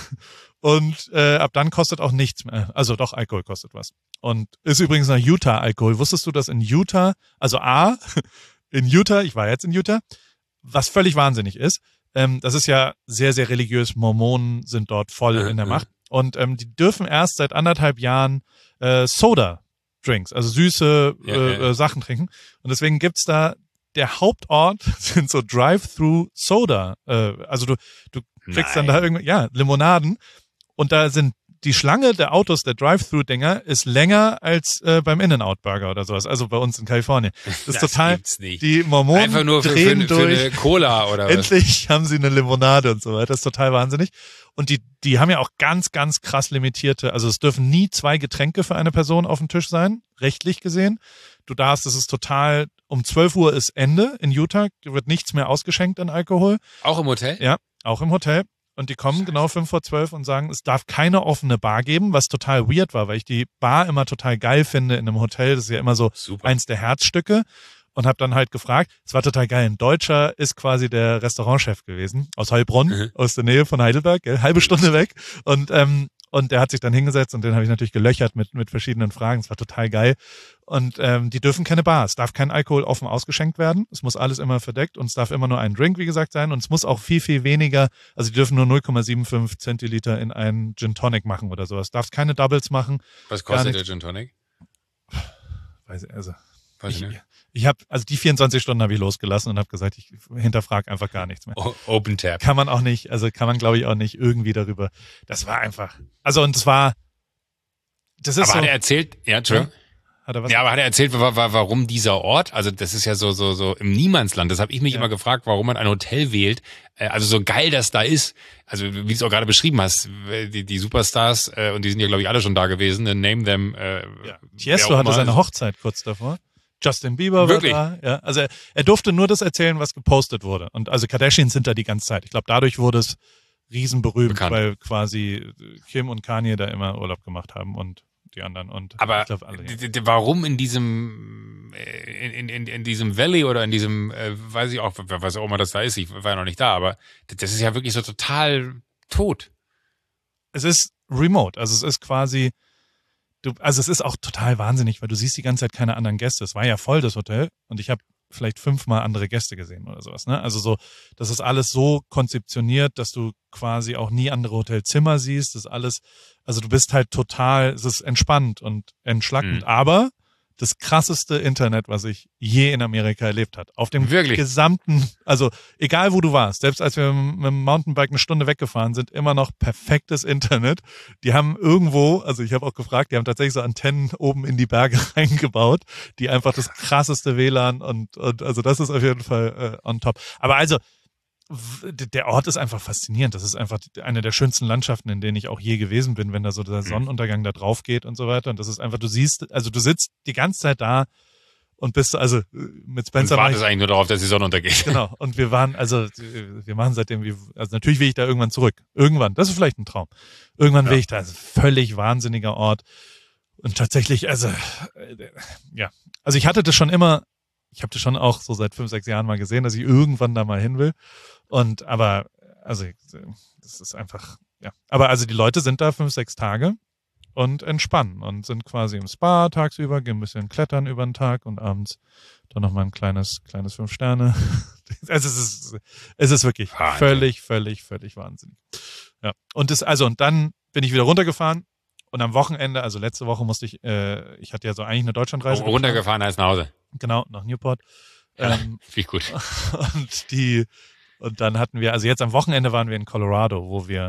S1: und äh, ab dann kostet auch nichts mehr. Also doch, Alkohol kostet was. Und ist übrigens nach Utah Alkohol. Wusstest du, dass in Utah, also A, in Utah, ich war jetzt in Utah, was völlig wahnsinnig ist, ähm, das ist ja sehr, sehr religiös. Mormonen sind dort voll
S2: Mhm,
S1: in der
S2: mhm.
S1: Macht. Und ähm, die dürfen erst seit anderthalb Jahren äh, Soda-Drinks, also süße
S2: Ja,
S1: äh,
S2: ja, ja.
S1: äh, Sachen trinken. Und deswegen gibt's da, der Hauptort sind so Drive-Thru-Soda. Äh, also du, du kriegst dann
S2: Nein.
S1: da irgendwie, ja, Limonaden. Und da sind die Schlange der Autos, der Drive-Thru-Dinger, ist länger als äh, beim In-N-Out-Burger oder sowas. Also bei uns in Kalifornien. Das ist total,
S2: gibt's nicht.
S1: die Mormonen
S2: Einfach nur für, für,
S1: drehen
S2: für
S1: durch.
S2: eine Cola oder was?
S1: Endlich haben sie eine Limonade und so weiter. Das ist total wahnsinnig. Und die, die haben ja auch ganz, ganz krass limitierte, also es dürfen nie zwei Getränke für eine Person auf dem Tisch sein, rechtlich gesehen. Du darfst, das ist total, um zwölf Uhr ist Ende in Utah, wird nichts mehr ausgeschenkt an Alkohol.
S2: Auch im Hotel?
S1: Ja, auch im Hotel. Und die kommen genau fünf vor zwölf und sagen, es darf keine offene Bar geben, was total weird war, weil ich die Bar immer total geil finde in einem Hotel. Das ist ja immer so
S2: Super.
S1: eins der Herzstücke. Und habe dann halt gefragt, es war total geil, ein Deutscher ist quasi der Restaurantchef gewesen, aus Heilbronn,
S2: Mhm.
S1: aus der Nähe von Heidelberg, gell? Halbe Stunde weg. Und ähm, und der hat sich dann hingesetzt und den habe ich natürlich gelöchert mit mit verschiedenen Fragen. Es war total geil. Und ähm, die dürfen keine Bar. Es darf kein Alkohol offen ausgeschenkt werden. Es muss alles immer verdeckt und es darf immer nur ein Drink, wie gesagt, sein. Und es muss auch viel, viel weniger, also die dürfen nur null Komma fünfundsiebzig Zentiliter in einen Gin Tonic machen oder sowas. Darfst keine Doubles machen.
S2: Was
S1: Gar
S2: kostet
S1: nichts.
S2: der Gin Tonic?
S1: Weiß ich, also
S2: Weiß ich
S1: ich,
S2: nicht.
S1: ich habe, also die vierundzwanzig Stunden habe ich losgelassen und habe gesagt, ich hinterfrage einfach gar nichts mehr.
S2: O- Open Tap.
S1: Kann man auch nicht, also kann man glaube ich auch nicht irgendwie darüber. Das war einfach, also und es war, das ist
S2: Aber
S1: so,
S2: hat er erzählt, ja, Entschuldigung.
S1: Hat er was?
S2: Ja, aber hat er erzählt, wa- wa- warum dieser Ort? Also das ist ja so so so im Niemandsland. Das habe ich mich
S1: Ja.
S2: immer gefragt, warum man ein Hotel wählt. Äh, Also so geil das da ist. Also wie du es auch gerade beschrieben hast, die, die Superstars, äh, und die sind ja glaube ich alle schon da gewesen. Name them. Äh,
S1: Ja.
S2: wer
S1: Tiesto
S2: auch
S1: hatte
S2: immer.
S1: seine Hochzeit kurz davor. Justin Bieber
S2: Wirklich?
S1: war da. Ja, also er, er durfte nur das erzählen, was gepostet wurde. Und also Kardashians sind da die ganze Zeit. Ich glaube, dadurch wurde es riesenberühmt,
S2: Bekannt.
S1: weil quasi Kim und Kanye da immer Urlaub gemacht haben und die anderen. Und
S2: Aber
S1: ich glaube alle. Ja.
S2: d- d- warum in diesem äh, in, in, in diesem Valley oder in diesem, äh, weiß ich auch, was auch immer das da ist, ich war ja noch nicht da, aber d- das ist ja wirklich so total tot.
S1: Es ist remote, also es ist quasi, du, also es ist auch total wahnsinnig, weil du siehst die ganze Zeit keine anderen Gäste. Es war ja voll, das Hotel, und ich habe vielleicht fünfmal andere Gäste gesehen oder sowas. Ne? Also so, das ist alles so konzeptioniert, dass du quasi auch nie andere Hotelzimmer siehst. Das ist alles, also du bist halt total, es ist entspannt und entschlackend.
S2: Mhm.
S1: Aber das krasseste Internet, was ich je in Amerika erlebt hat. Auf dem
S2: Wirklich?
S1: gesamten, also egal wo du warst, selbst als wir mit dem Mountainbike eine Stunde weggefahren sind, immer noch perfektes Internet. Die haben irgendwo, also ich habe auch gefragt, die haben tatsächlich so Antennen oben in die Berge reingebaut, die einfach das krasseste W L A N und, und also das ist auf jeden Fall äh, on top. Aber also, w- der Ort ist einfach faszinierend. Das ist einfach eine der schönsten Landschaften, in denen ich auch je gewesen bin, wenn da so der Sonnenuntergang da drauf geht und so weiter. Und das ist einfach, du siehst, also du sitzt die ganze Zeit da und bist, also mit
S2: Und
S1: Spencer war
S2: wartest
S1: ich,
S2: eigentlich nur darauf, dass die Sonne untergeht.
S1: genau. Und wir waren, also wir machen seitdem, wie, also natürlich will ich da irgendwann zurück. Irgendwann, das ist vielleicht ein Traum. Irgendwann will
S2: Ja.
S1: ich da, also völlig wahnsinniger Ort. Und tatsächlich, also äh, ja, also ich hatte das schon immer, ich habe das schon auch so seit fünf, sechs Jahren mal gesehen, dass ich irgendwann da mal hin will. Und aber, also das ist einfach, ja. Aber also die Leute sind da fünf, sechs Tage und entspannen und sind quasi im Spa tagsüber, gehen ein bisschen klettern über den Tag und abends dann nochmal ein kleines, kleines Fünf Sterne. Also es ist, es ist wirklich
S2: Wahnsinn.
S1: völlig, völlig, völlig wahnsinnig. Ja. Und das, also, und dann bin ich wieder runtergefahren und am Wochenende, also letzte Woche musste ich, äh, ich hatte ja so eigentlich eine Deutschlandreise. geplant.
S2: Runtergefahren heißt nach Hause.
S1: Genau, nach Newport.
S2: Ja,
S1: Ähm,
S2: finde ich gut.
S1: und die, und dann hatten wir, also jetzt am Wochenende waren wir in Colorado, wo wir,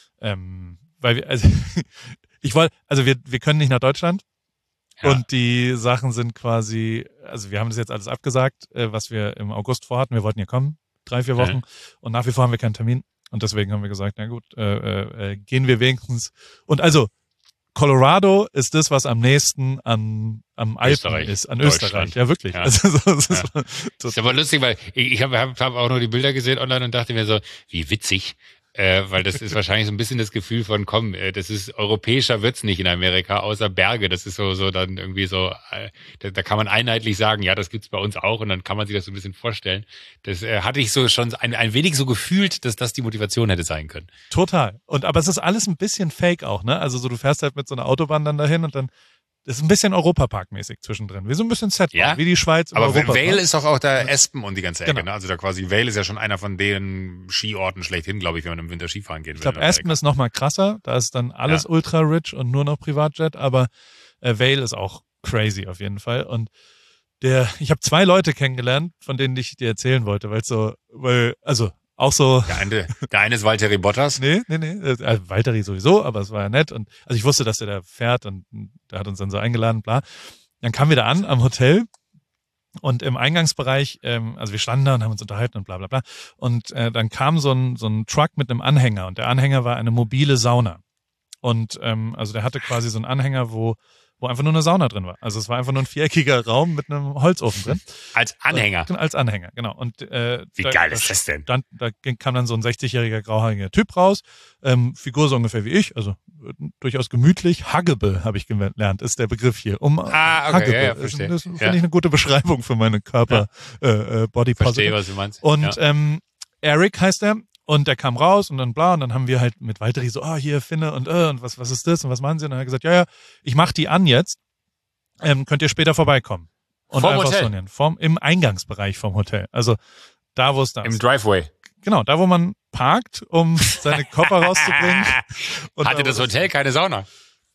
S1: ähm, weil wir, also ich wollte, also wir, wir können nicht nach Deutschland.
S2: Ja.
S1: Und die Sachen sind quasi, also wir haben das jetzt alles abgesagt, äh, was wir im August vorhatten. Wir wollten ja kommen, drei, vier Wochen.
S2: Mhm.
S1: Und nach wie vor haben wir keinen Termin. Und deswegen haben wir gesagt, na gut, äh, äh, gehen wir wenigstens. Und also, Colorado ist das, was am nächsten an, am Alpen
S2: Österreich,
S1: ist, an
S2: Deutschland.
S1: Österreich. Ja, wirklich.
S2: Ja.
S1: Also, so, das ist
S2: Ja.
S1: so-
S2: Ist aber lustig, weil ich, ich habe hab, hab auch nur die Bilder gesehen online und dachte mir so, wie witzig. Äh, weil das ist wahrscheinlich so ein bisschen das Gefühl von, komm, äh, das ist europäischer wird's nicht in Amerika, außer Berge. Das ist so so dann irgendwie so, äh, da, da kann man einheitlich sagen, ja, das gibt's bei uns auch, und dann kann man sich das so ein bisschen vorstellen. Das äh, hatte ich so schon ein, ein wenig so gefühlt, dass das die Motivation hätte sein können.
S1: Total. Und aber es ist alles ein bisschen fake auch, ne? Also so, du fährst halt mit so einer Autobahn dann dahin und dann das ist ein bisschen Europapark-mäßig zwischendrin. Wie so ein bisschen Set,
S2: Ja.
S1: wie die Schweiz im
S2: Aber
S1: Europapark.
S2: Vale ist doch auch da Espen und die ganze Ecke,
S1: Genau.
S2: ne? Also da quasi, Vale ist ja schon einer von den Skiorten schlechthin, glaube ich, wenn man im Winter Skifahren gehen will.
S1: Ich glaube,
S2: in Amerika.
S1: Aspen ist noch mal krasser. Da ist dann alles
S2: Ja.
S1: ultra rich und nur noch Privatjet. Aber äh, Vale ist auch crazy auf jeden Fall. Und der, ich habe zwei Leute kennengelernt, von denen ich dir erzählen wollte, weil so, weil, also auch so,
S2: Der eine, der eine ist Valtteri Bottas.
S1: nee, nee, nee, äh, Valtteri sowieso, aber es war ja nett. Und also ich wusste, dass der da fährt und der hat uns dann so eingeladen, bla. Dann kamen wir da an am Hotel. Und im Eingangsbereich, ähm, also wir standen da und haben uns unterhalten und bla bla bla. Und äh, dann kam so ein, so ein Truck mit einem Anhänger und der Anhänger war eine mobile Sauna. Und ähm, also der hatte quasi so einen Anhänger, wo, wo einfach nur eine Sauna drin war. Also es war einfach nur ein viereckiger Raum mit einem Holzofen drin.
S2: Als Anhänger.
S1: Und, als Anhänger, genau. Und äh,
S2: Wie
S1: da,
S2: geil
S1: da
S2: ist das denn?
S1: Stand, da ging- kam dann so ein sechzigjähriger grauhaariger Typ raus, ähm, Figur so ungefähr wie ich, also äh, durchaus gemütlich. Huggable habe ich gelernt, ist der Begriff hier. Um
S2: Ah, okay,
S1: Huggable.
S2: ja, ja,
S1: Das-
S2: verstehe.
S1: Das finde
S2: Ja.
S1: ich eine gute Beschreibung für meine Körper, äh, äh, Body
S2: Verstehe,
S1: Positive.
S2: was du meinst.
S1: Und
S2: ja.
S1: ähm, Eric heißt er. Und der kam raus und dann bla, und dann haben wir halt mit Valtteri so, ah, hier, Finne, und äh, und was, was ist das und was machen sie? Und dann hat er gesagt, ja, ja, ich mach die an jetzt, ähm, könnt ihr später vorbeikommen. Und
S2: Vorm
S1: einfach
S2: Hotel?
S1: so nennen. Vorm, im Eingangsbereich vom Hotel. Also da, wo es da
S2: Im
S1: ist.
S2: Driveway.
S1: Genau, da, wo man parkt, um seine Koffer rauszubringen. Und
S2: Hatte
S1: da,
S2: das
S1: wo-
S2: Hotel keine Sauna?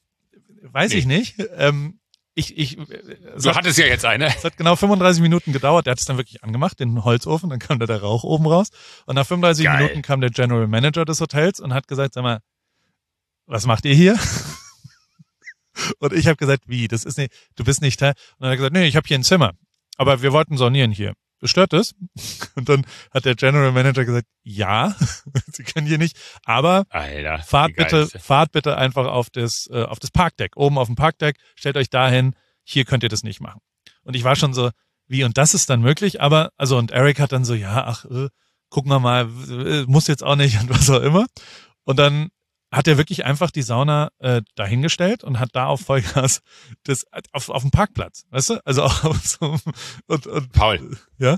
S1: Weiß ich nicht. Ähm, ich, ich, es
S2: Du
S1: hat,
S2: hattest ja jetzt eine.
S1: es hat genau fünfunddreißig Minuten gedauert. Der hat es dann wirklich angemacht, den Holzofen, dann kam da der Rauch oben raus. Und nach fünfunddreißig
S2: Geil.
S1: Minuten kam der General Manager des Hotels und hat gesagt, sag mal, was macht ihr hier? Und ich habe gesagt, wie, das ist nicht, du bist nicht Teil. Und dann hat er gesagt, nee, ich habe hier ein Zimmer, aber wir wollten saunieren hier. Stört das? Und dann hat der General Manager gesagt, ja, Sie können hier nicht, aber
S2: Alter,
S1: fahrt bitte, fahrt bitte einfach auf das, äh, auf das Parkdeck, oben auf dem Parkdeck, stellt euch dahin, hier könnt ihr das nicht machen. Und ich war schon so, wie, und das ist dann möglich, aber, also, und Eric hat dann so, ja, ach, äh, gucken wir mal, äh, muss jetzt auch nicht und was auch immer. Und dann hat er wirklich einfach die Sauna äh, dahingestellt und hat da auf Vollgas das auf, auf dem Parkplatz, weißt du? Also auch auf so und, und
S2: Paul.
S1: Ja?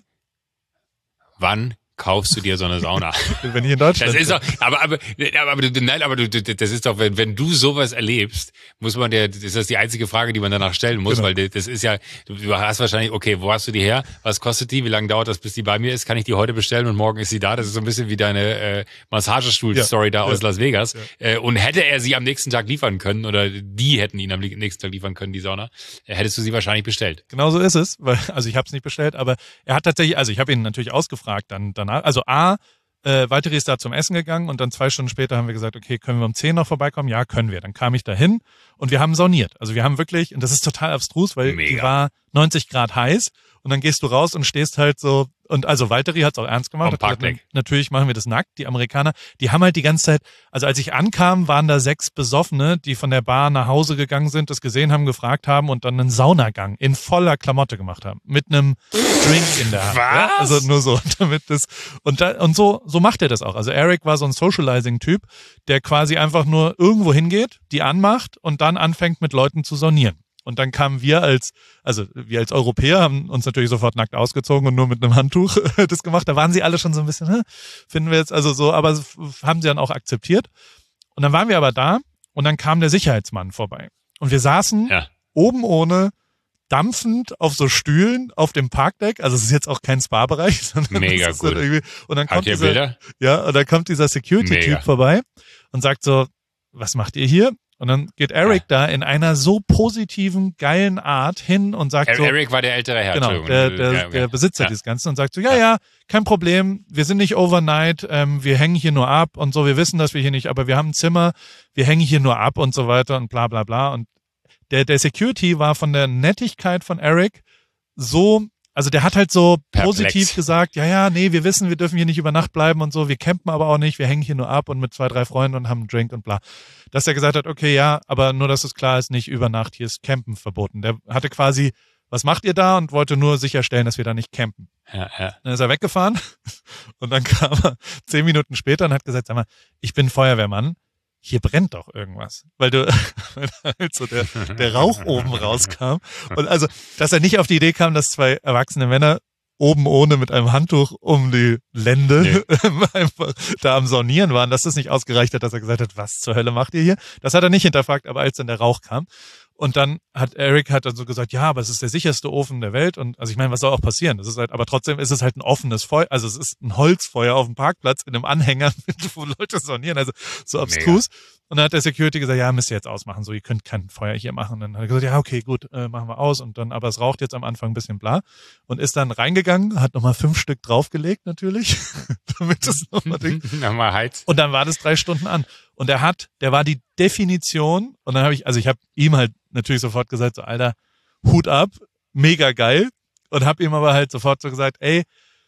S2: Wann kaufst du dir so eine Sauna?
S1: Wenn ich in Deutschland
S2: Das ist doch, aber, aber, aber, aber, du, nein, aber du, das ist doch, wenn, wenn du sowas erlebst, muss man dir, das ist die einzige Frage, die man danach stellen muss, genau. Weil das ist ja, du hast wahrscheinlich, okay, wo hast du die her? Was kostet die? Wie lange dauert das, bis die bei mir ist? Kann ich die heute bestellen und morgen ist sie da? Das ist so ein bisschen wie deine äh, Massagestuhl-Story ja, da ja. aus Las Vegas. Ja. Äh, und hätte er sie am nächsten Tag liefern können oder die hätten ihn am nächsten Tag liefern können, die Sauna, äh, hättest du sie wahrscheinlich bestellt.
S1: Genau so ist es, weil, also ich habe es nicht bestellt, aber er hat tatsächlich, also ich habe ihn natürlich ausgefragt dann danach, also A, Äh, Valtteri ist da zum Essen gegangen und dann zwei Stunden später haben wir gesagt, okay, können wir um zehn noch vorbeikommen? Ja, können wir. Dann kam ich da hin und wir haben sauniert. Also wir haben wirklich, und das ist total abstrus, weil
S2: Mega.
S1: die war neunzig Grad heiß und dann gehst du raus und stehst halt so, und also Valtteri hat es auch ernst gemacht.
S2: Am Parkdeck.
S1: Gesagt, natürlich machen wir das nackt. Die Amerikaner, die haben halt die ganze Zeit, also als ich ankam, waren da sechs Besoffene, die von der Bar nach Hause gegangen sind, das gesehen haben, gefragt haben und dann einen Saunagang in voller Klamotte gemacht haben. Mit einem Drink in der Hand.
S2: Was?
S1: Ja? Also nur so, damit das, und da, und so, so macht er das auch. Also Eric war so ein Socializing-Typ, der quasi einfach nur irgendwo hingeht, die anmacht und dann anfängt mit Leuten zu saunieren. Und dann kamen wir als, also wir als Europäer haben uns natürlich sofort nackt ausgezogen und nur mit einem Handtuch das gemacht. Da waren sie alle schon so ein bisschen, hä, finden wir jetzt also so, aber haben sie dann auch akzeptiert. Und dann waren wir aber da und dann kam der Sicherheitsmann vorbei. Und wir saßen
S2: ja.
S1: oben ohne, dampfend auf so Stühlen auf dem Parkdeck. Also es ist jetzt auch kein Spa-Bereich.
S2: Mega gut.
S1: Und dann
S2: Habt
S1: kommt
S2: ihr
S1: dieser,
S2: Bilder?
S1: ja, und dann kommt dieser Security-Typ vorbei und sagt so, was macht ihr hier? Und dann geht Eric ja. da in einer so positiven, geilen Art hin und sagt
S2: er,
S1: so...
S2: Eric war der ältere Herr.
S1: Genau, der, der, ja, okay. der Besitzer ja. des Ganzen und sagt so, ja, ja, ja, kein Problem, wir sind nicht overnight, ähm, wir hängen hier nur ab und so, wir wissen, dass wir hier nicht, aber wir haben ein Zimmer, wir hängen hier nur ab und so weiter und bla bla bla. Und der, der Security war von der Nettigkeit von Eric so... Also der hat halt so
S2: Perplex.
S1: positiv gesagt, ja, ja, nee, wir wissen, wir dürfen hier nicht über Nacht bleiben und so, wir campen aber auch nicht, wir hängen hier nur ab und mit zwei, drei Freunden und haben einen Drink und bla. Dass er gesagt hat, okay, ja, aber nur, dass es klar ist, nicht über Nacht, hier ist Campen verboten. Der hatte quasi, was macht ihr da? Und wollte nur sicherstellen, dass wir da nicht campen.
S2: Ja, ja.
S1: Dann ist er weggefahren und dann kam er zehn Minuten später und hat gesagt, sag mal, ich bin Feuerwehrmann. Hier brennt doch irgendwas, weil du, weil halt so der, der Rauch oben rauskam. Und also, dass er nicht auf die Idee kam, dass zwei erwachsene Männer oben ohne mit einem Handtuch um die Lände nee. einfach da am Saunieren waren, dass das nicht ausgereicht hat, dass er gesagt hat, was zur Hölle macht ihr hier? Das hat er nicht hinterfragt, aber als dann der Rauch kam. Und dann hat Eric hat dann so gesagt, ja, aber es ist der sicherste Ofen der Welt. Und also ich meine, was soll auch passieren? Das ist halt, aber trotzdem ist es halt ein offenes Feuer, also es ist ein Holzfeuer auf dem Parkplatz in einem Anhänger, wo Leute saunieren, also so abstrus. Mega. Und dann hat der Security gesagt, ja, müsst ihr jetzt ausmachen, so, ihr könnt kein Feuer hier machen. Und dann hat er gesagt, ja, okay, gut, äh, machen wir aus. Und dann, aber es raucht jetzt am Anfang ein bisschen bla. Und ist dann reingegangen, hat nochmal fünf Stück draufgelegt, natürlich, damit es nochmal Ding.
S2: Nochmal heizt.
S1: Und dann war das drei Stunden an. Und er hat, der war die Definition. Und dann habe ich, also ich habe ihm halt natürlich sofort gesagt, so, Alter, Hut ab, mega geil. Und habe ihm aber halt sofort so gesagt, ey,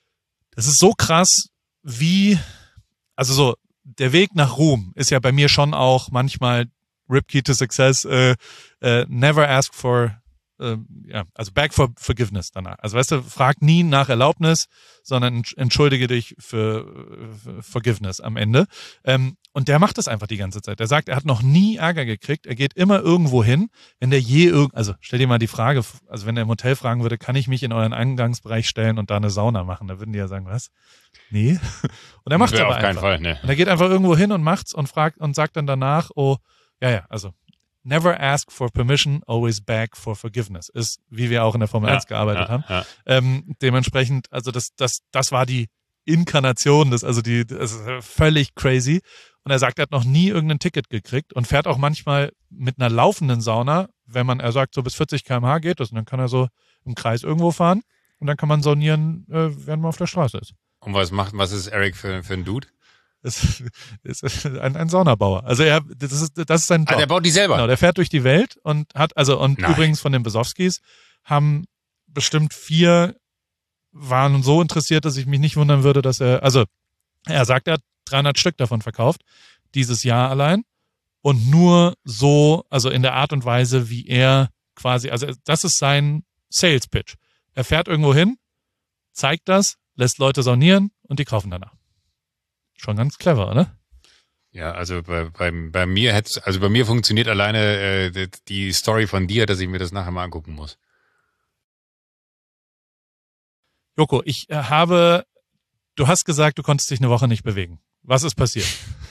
S1: das ist so krass, wie, also so, der Weg nach Ruhm ist ja bei mir schon auch manchmal Rip Key to Success, äh, äh, never ask for, äh, ja, also beg for forgiveness danach. Also weißt du, frag nie nach Erlaubnis, sondern entschuldige dich für, für Forgiveness am Ende. Ähm, und der macht das einfach die ganze Zeit. Der sagt, er hat noch nie Ärger gekriegt. Er geht immer irgendwo hin, wenn der je irgend, also stell dir mal die Frage, also wenn er im Hotel fragen würde, kann ich mich in euren Eingangsbereich stellen und da eine Sauna machen? Da würden die ja sagen, was? Nee. Und er macht es aber
S2: auf keinen
S1: einfach.
S2: Fall, ne.
S1: Und er geht einfach irgendwo hin und macht's und fragt und sagt dann danach, oh, ja, ja, also never ask for permission, always beg for forgiveness. Ist, wie wir auch in der Formel
S2: ja,
S1: eins gearbeitet
S2: ja,
S1: haben.
S2: Ja.
S1: Ähm, dementsprechend, also das, das, das war die Inkarnation, das, also die, das ist völlig crazy. Und er sagt, er hat noch nie irgendein Ticket gekriegt und fährt auch manchmal mit einer laufenden Sauna, wenn man, er sagt, so bis vierzig Kilometer pro Stunde geht das, und dann kann er so im Kreis irgendwo fahren und dann kann man saunieren, äh, während man auf der Straße ist.
S2: Und was macht, was ist Eric für, für ein Dude?
S1: ist, ist ein, ein Saunabauer. Also er, das ist, das ist sein Job.
S2: Ah, der baut die selber?
S1: Genau, der fährt durch die Welt und hat, also, und
S2: Nein.
S1: übrigens von den Besowskis haben bestimmt vier waren so interessiert, dass ich mich nicht wundern würde, dass er, also er sagt, er hat dreihundert Stück davon verkauft, dieses Jahr allein. Und nur so, also in der Art und Weise, wie er quasi, also das ist sein Sales Pitch. Er fährt irgendwo hin, zeigt das, lässt Leute saunieren und die kaufen danach. Schon ganz clever, oder?
S2: Ja, also bei, bei, bei mir hätte, also bei mir funktioniert alleine äh, die Story von dir, dass ich mir das nachher mal angucken muss.
S1: Joko, ich äh, habe, du hast gesagt, du konntest dich eine Woche nicht bewegen. Was ist passiert?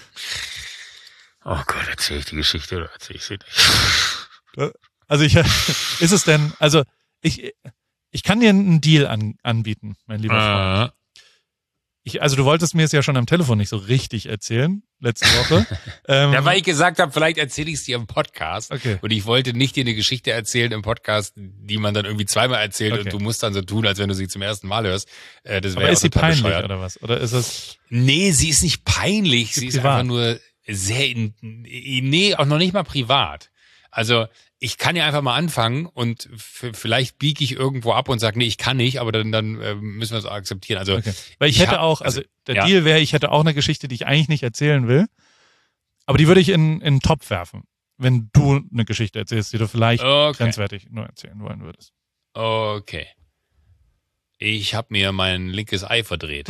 S2: Oh Gott, erzähl ich die Geschichte oder erzähl ich sie nicht?
S1: Also ich, ist es denn, also ich, ich kann dir einen Deal an, anbieten, mein lieber Freund.
S2: Ah.
S1: Ich, also du wolltest mir es ja schon am Telefon nicht so richtig erzählen, letzte Woche. ähm,
S2: Ja, weil ich gesagt habe, vielleicht erzähle ich es dir im Podcast.
S1: Okay.
S2: Und ich wollte nicht dir eine Geschichte erzählen im Podcast, die man dann irgendwie zweimal erzählt
S1: Okay.
S2: und du musst dann so tun, als wenn du sie zum ersten Mal hörst. Äh, das wäre
S1: aber
S2: ja
S1: ist
S2: auch
S1: sie
S2: total
S1: peinlich
S2: bescheuert.
S1: oder was? Oder ist es,
S2: Nee, sie ist nicht peinlich.
S1: Sie
S2: Sie ist
S1: privat.
S2: einfach nur sehr, in, nee, auch noch nicht mal privat. Also ich kann ja einfach mal anfangen und f- vielleicht biege ich irgendwo ab und sage, nee, ich kann nicht, aber dann, dann äh, müssen wir es auch akzeptieren. Also
S1: okay. Weil ich,
S2: ich
S1: hätte
S2: hab-
S1: auch, also
S2: also,
S1: der
S2: ja.
S1: Deal wäre, ich hätte auch eine Geschichte, die ich eigentlich nicht erzählen will, aber die würde ich in, in den Topf werfen, wenn du eine Geschichte erzählst, die du vielleicht
S2: Okay.
S1: grenzwertig nur erzählen wollen würdest.
S2: Okay. Ich habe mir mein linkes Ei verdreht.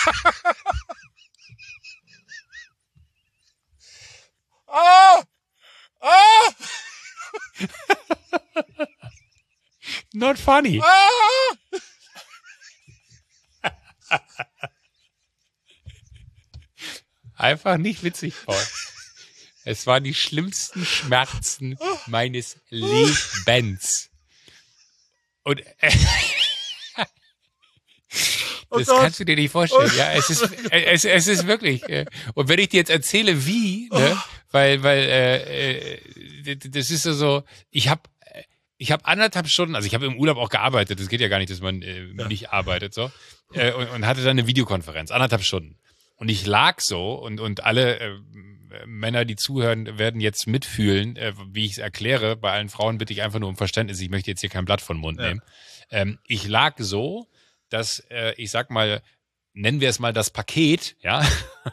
S1: Ah! Ah!
S2: Not funny.
S1: Ah!
S2: Einfach nicht witzig, Paul. Es waren die schlimmsten Schmerzen meines Lebens. Und äh,
S1: Oh
S2: das
S1: Gott.
S2: kannst du dir nicht vorstellen. Ja, es ist, äh, es, es ist wirklich. Äh, und wenn ich dir jetzt erzähle, wie, ne, weil, weil, äh, äh, das ist ja so, ich habe ich habe anderthalb Stunden, also ich habe im Urlaub auch gearbeitet, das geht ja gar nicht, dass man äh,
S1: Ja.
S2: nicht arbeitet, so, äh, und, und hatte dann eine Videokonferenz, anderthalb Stunden. Und ich lag so und, und alle äh, Männer, die zuhören, werden jetzt mitfühlen, äh, wie ich es erkläre. Bei allen Frauen bitte ich einfach nur um Verständnis. Ich möchte jetzt hier kein Blatt von den Mund
S1: Ja.
S2: nehmen. Ähm, ich lag so, dass, äh, ich sag mal, nennen wir es mal das Paket, ja,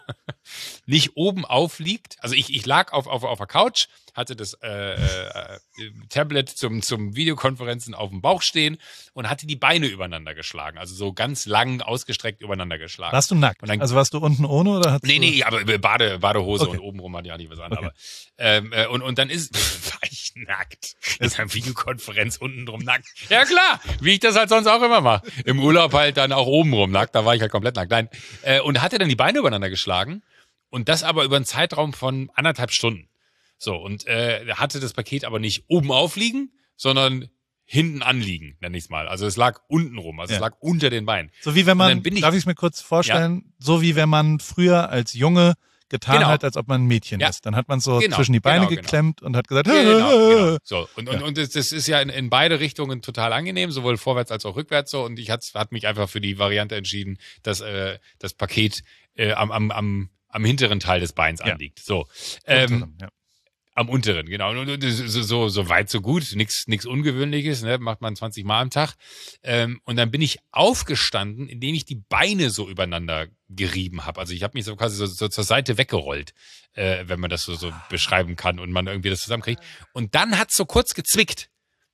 S2: nicht oben aufliegt. Also ich, ich lag auf, auf, auf der Couch, hatte das äh, äh, Tablet zum, zum Videokonferenzen auf dem Bauch stehen und hatte die Beine übereinander geschlagen. Also so ganz lang ausgestreckt übereinander geschlagen.
S1: Warst du nackt?
S2: Und dann-
S1: Also warst du unten ohne oder hast
S2: Nee,
S1: du...
S2: nee, aber Bade, Badehose
S1: Okay.
S2: und obenrum hatte ich auch nicht was an.
S1: Okay.
S2: Aber, ähm, äh, und, und dann ist, war ich nackt. In einer Videokonferenz unten drum nackt. Ja klar, wie ich das halt sonst auch immer mache. Im Urlaub halt dann auch obenrum nackt, da war ich halt komplett nackt. Nein. Äh, und hatte dann die Beine übereinander geschlagen und das aber über einen Zeitraum von anderthalb Stunden. So, und äh, hatte das Paket aber nicht oben aufliegen, sondern hinten anliegen, nenne ich es mal. Also es lag unten rum, also
S1: Ja.
S2: es lag unter den Beinen.
S1: So wie wenn
S2: Und
S1: man,
S2: dann bin ich-
S1: darf ich es mir kurz vorstellen, so wie wenn man früher als Junge getan
S2: Genau.
S1: hat, als ob man ein Mädchen
S2: Ja.
S1: ist. Dann hat man so
S2: Genau,
S1: zwischen die Beine
S2: genau, genau.
S1: geklemmt und hat gesagt,
S2: Ja, genau, genau.
S1: äh,
S2: So, und, und,
S1: Ja.
S2: und das, das ist ja in, in beide Richtungen total angenehm, sowohl vorwärts als auch rückwärts so. Und ich hat, hat mich einfach für die Variante entschieden, dass äh, das Paket äh, am, am, am, am hinteren Teil des Beins
S1: Ja.
S2: anliegt. So. Ähm,
S1: unteren, ja.
S2: Am unteren, genau. Und, und so, so, so weit, so gut. Nichts nichts Ungewöhnliches, ne? Macht man zwanzig Mal am Tag. Ähm, und dann bin ich aufgestanden, indem ich die Beine so übereinander gerieben habe. Also ich habe mich so quasi so, so zur Seite weggerollt, äh, wenn man das so, so beschreiben kann und man irgendwie das zusammenkriegt. Und dann hat's so kurz gezwickt.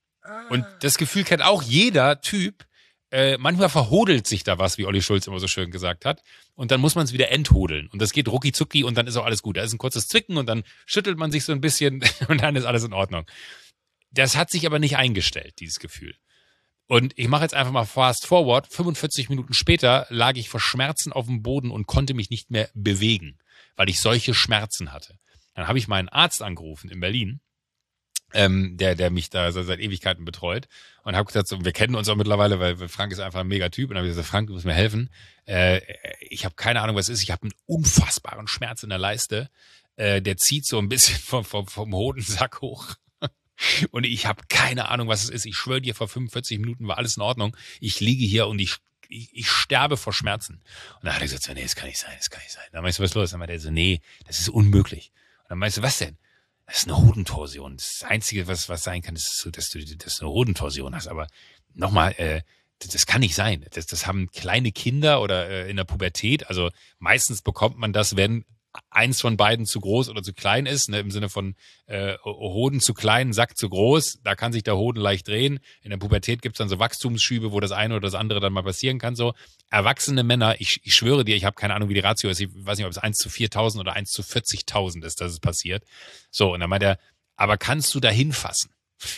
S2: Und das Gefühl kennt auch jeder Typ. Äh, manchmal verhodelt sich da was, wie Olli Schulz immer so schön gesagt hat. Und dann muss man es wieder enthodeln. Und das geht rucki zucki und dann ist auch alles gut. Da ist ein kurzes Zwicken und dann schüttelt man sich so ein bisschen und dann ist alles in Ordnung. Das hat sich aber nicht eingestellt, dieses Gefühl. Und ich mache jetzt einfach mal fast forward. fünfundvierzig Minuten später lag ich vor Schmerzen auf dem Boden und konnte mich nicht mehr bewegen, weil ich solche Schmerzen hatte. Dann habe ich meinen Arzt angerufen in Berlin, ähm, der, der mich da seit, seit Ewigkeiten betreut und habe gesagt, so, wir kennen uns auch mittlerweile, weil Frank ist einfach ein mega Typ und dann habe ich gesagt, Frank, du musst mir helfen. Äh, ich habe keine Ahnung, was es ist. Ich habe einen unfassbaren Schmerz in der Leiste. Äh, der zieht so ein bisschen vom, vom, vom Hodensack hoch. Und ich habe keine Ahnung, was es ist. Ich schwöre dir, vor fünfundvierzig Minuten war alles in Ordnung. Ich liege hier und ich ich, ich sterbe vor Schmerzen. Und dann hat er gesagt, so, nee, das kann nicht sein, das kann nicht sein. Dann meinst du, was ist los? Dann meinte er so, nee, das ist unmöglich. Und dann meinst du, was denn? Das ist eine Hodentorsion. Das, ist das Einzige, was, was sein kann, ist so, dass du, dass du eine Hodentorsion hast. Aber nochmal, äh, das, das kann nicht sein. Das, das haben kleine Kinder oder äh, in der Pubertät. Also meistens bekommt man das, wenn eins von beiden zu groß oder zu klein ist, ne, im Sinne von äh, Hoden zu klein, Sack zu groß, da kann sich der Hoden leicht drehen. In der Pubertät gibt's dann so Wachstumsschübe, wo das eine oder das andere dann mal passieren kann. So erwachsene Männer, ich, ich schwöre dir, ich habe keine Ahnung, wie die Ratio ist, ich weiß nicht, ob es eins zu viertausend oder eins zu vierzigtausend ist, dass es passiert. So, und dann meint er, aber kannst du da hinfassen?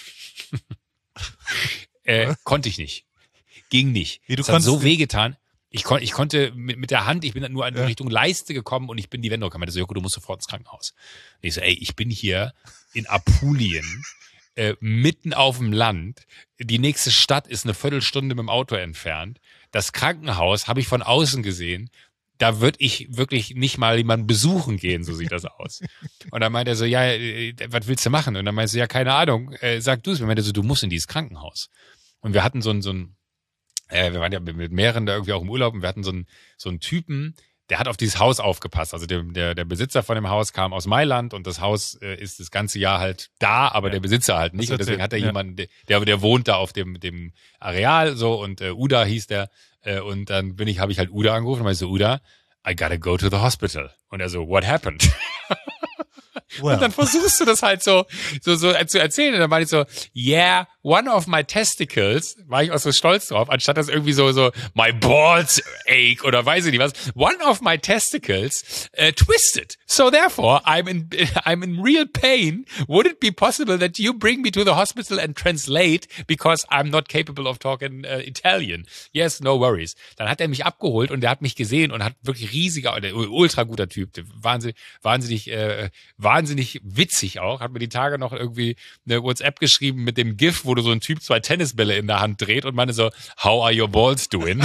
S2: äh, konnte ich nicht. Ging nicht.
S1: Wie, du
S2: es hat so
S1: konntest-
S2: wehgetan. Ich, kon, ich konnte mit, mit der Hand, ich bin dann nur in
S1: Ja.
S2: Richtung Leiste gekommen und ich bin die Wände gekommen. Er meinte so, Joko, du musst sofort ins Krankenhaus. Und ich so, ey, ich bin hier in Apulien, äh, mitten auf dem Land. Die nächste Stadt ist eine Viertelstunde mit dem Auto entfernt. Das Krankenhaus habe ich von außen gesehen. Da würde ich wirklich nicht mal jemanden besuchen gehen, so sieht das aus. Und dann meinte er so, ja, äh, was willst du machen? Und dann meinte er so, ja, keine Ahnung, äh, sag du es mir. Er meinte so, du musst in dieses Krankenhaus. Und wir hatten so ein, so ein Äh, wir waren ja mit mehreren da irgendwie auch im Urlaub und wir hatten so einen, so einen Typen, der hat auf dieses Haus aufgepasst. Also der, der, der Besitzer von dem Haus kam aus Mailand und das Haus äh, ist das ganze Jahr halt da, aber
S1: Ja.
S2: der Besitzer halt nicht.
S1: Das
S2: Und deswegen
S1: erzählt,
S2: hat er
S1: ja.
S2: jemanden, der, der wohnt da auf dem, dem Areal so und äh, Uda hieß der. Äh, und dann bin ich, habe ich halt Uda angerufen und meinte so, Uda, I gotta go to the hospital. Und er so, what happened?
S1: Well.
S2: Und dann versuchst du das halt so, so, so zu erzählen. Und dann war ich so, yeah, one of my testicles, war ich auch so stolz drauf, anstatt das irgendwie so, so, my balls ache oder weiß ich nicht was. One of my testicles uh, twisted. So therefore, I'm in, I'm in real pain. Would it be possible that you bring me to the hospital and translate because I'm not capable of talking uh, Italian? Yes, no worries. Dann hat er mich abgeholt und der hat mich gesehen und hat wirklich riesiger, der ultra guter Typ, der wahnsinnig, wahnsinnig, äh, wahnsinnig witzig auch, hat mir die Tage noch irgendwie eine WhatsApp geschrieben mit dem GIF, wo du so ein Typ zwei Tennisbälle in der Hand dreht und meine so, how are your balls doing?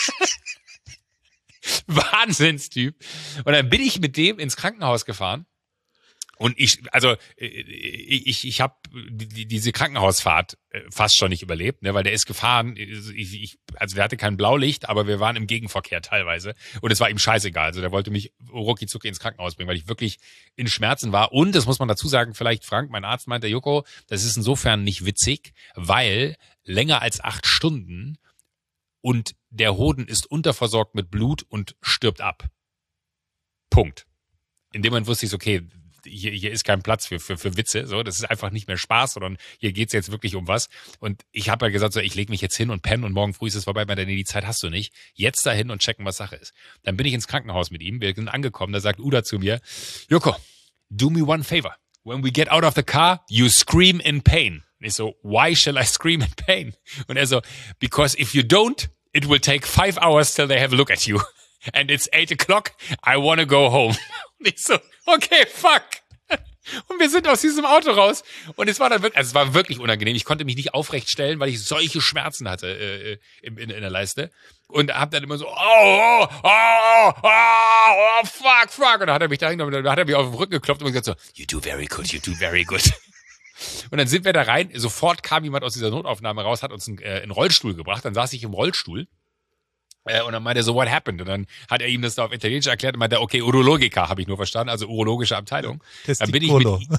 S2: Wahnsinnstyp. Und dann bin ich mit dem ins Krankenhaus gefahren. Und ich, also ich, ich, ich habe die, diese Krankenhausfahrt fast schon nicht überlebt, ne, weil der ist gefahren. Ich, ich, also der hatte kein Blaulicht, aber wir waren im Gegenverkehr teilweise und es war ihm scheißegal. Also der wollte mich rucki zucki ins Krankenhaus bringen, weil ich wirklich in Schmerzen war. Und das muss man dazu sagen, vielleicht Frank, mein Arzt meinte, Joko, das ist insofern nicht witzig, weil länger als acht Stunden und der Hoden ist unterversorgt mit Blut und stirbt ab. Punkt. In dem Moment wusste ich, okay, Hier, hier ist kein Platz für, für, für Witze, so, das ist einfach nicht mehr Spaß, sondern hier geht's jetzt wirklich um was. Und ich habe ja gesagt, so, ich lege mich jetzt hin und penne und morgen früh ist es vorbei, weil nee, die Zeit hast du nicht. Jetzt dahin und checken, was Sache ist. Dann bin ich ins Krankenhaus mit ihm, wir sind angekommen, da sagt Uda zu mir, Joko, do me one favor. When we get out of the car, you scream in pain. Und ich so, why shall I scream in pain? Und er so, because if you don't, it will take five hours till they have a look at you. And it's eight o'clock, I wanna go home. Und ich so, okay, fuck. Und wir sind aus diesem Auto raus. Und es war dann wirklich, also es war wirklich unangenehm. Ich konnte mich nicht aufrecht stellen, weil ich solche Schmerzen hatte äh, in, in, in der Leiste. Und hab dann immer so, oh, oh, oh, oh, oh, fuck, fuck. Und dann hat er mich da hingenommen, dann hat er mich auf den Rücken geklopft und gesagt so, you do very good, you do very good. Und dann sind wir da rein. Sofort kam jemand aus dieser Notaufnahme raus, hat uns einen, äh, einen Rollstuhl gebracht. Dann saß ich im Rollstuhl. Äh, und dann meinte er so, what happened? Und dann hat er ihm das da auf Italienisch erklärt und meinte, okay, Urologica habe ich nur verstanden, also urologische Abteilung. Dann bin ich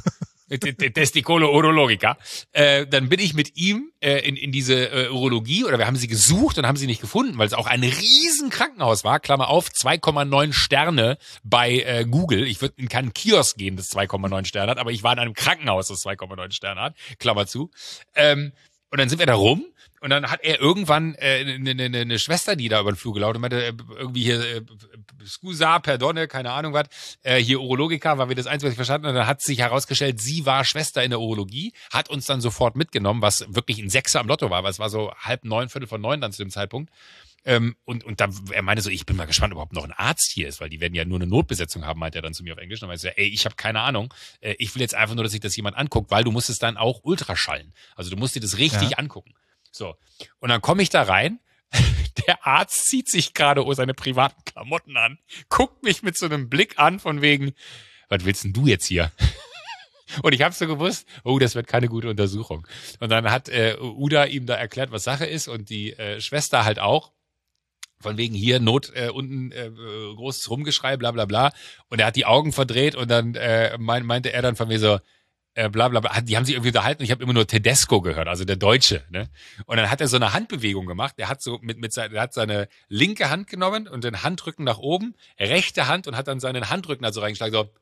S2: mit Testicolo Urologica. Äh, dann bin ich mit ihm äh, in, in diese äh, Urologie, oder wir haben sie gesucht und haben sie nicht gefunden, weil es auch ein riesen Krankenhaus war, Klammer auf, zwei Komma neun Sterne bei äh, Google. Ich würde in keinen Kiosk gehen, das zwei Komma neun Sterne hat, aber ich war in einem Krankenhaus, das zwei Komma neun Sterne hat, Klammer zu. Ähm, und dann sind wir da rum. Und dann hat er irgendwann eine äh, ne, ne, ne Schwester, die da über den Flur gelaufen und meinte, äh, irgendwie hier, äh, scusa, perdone, keine Ahnung was, äh, hier Urologica, war wir das Einzige, was ich verstanden habe. Und dann hat sich herausgestellt, sie war Schwester in der Urologie, hat uns dann sofort mitgenommen, was wirklich ein Sechser am Lotto war, weil es war so halb neun, viertel von neun dann zu dem Zeitpunkt. Ähm, und, und dann, er meinte so, ich bin mal gespannt, ob überhaupt noch ein Arzt hier ist, weil die werden ja nur eine Notbesetzung haben, meinte er dann zu mir auf Englisch. Und dann meinte er so, ey, ich habe keine Ahnung, äh, ich will jetzt einfach nur, dass sich das jemand anguckt, weil du musst es dann auch ultraschallen. Also du musst dir das richtig
S1: Ja.
S2: angucken. So, und dann komme ich da rein, der Arzt zieht sich gerade seine privaten Klamotten an, guckt mich mit so einem Blick an von wegen, was willst denn du jetzt hier? Und ich habe so gewusst, oh, das wird keine gute Untersuchung. Und dann hat äh, Uda ihm da erklärt, was Sache ist und die äh, Schwester halt auch. von wegen hier Not äh, unten äh, großes Rumgeschrei, bla bla bla. Und er hat die Augen verdreht und dann äh, mein, meinte er dann von mir so, äh, bla bla bla. Die haben sich irgendwie unterhalten und ich habe immer nur Tedesco gehört, also der Deutsche. Ne? Und dann hat er so eine Handbewegung gemacht. Der hat so mit mit seine, der hat seine linke Hand genommen und den Handrücken nach oben, rechte Hand und hat dann seinen Handrücken also reingeschlagen, so.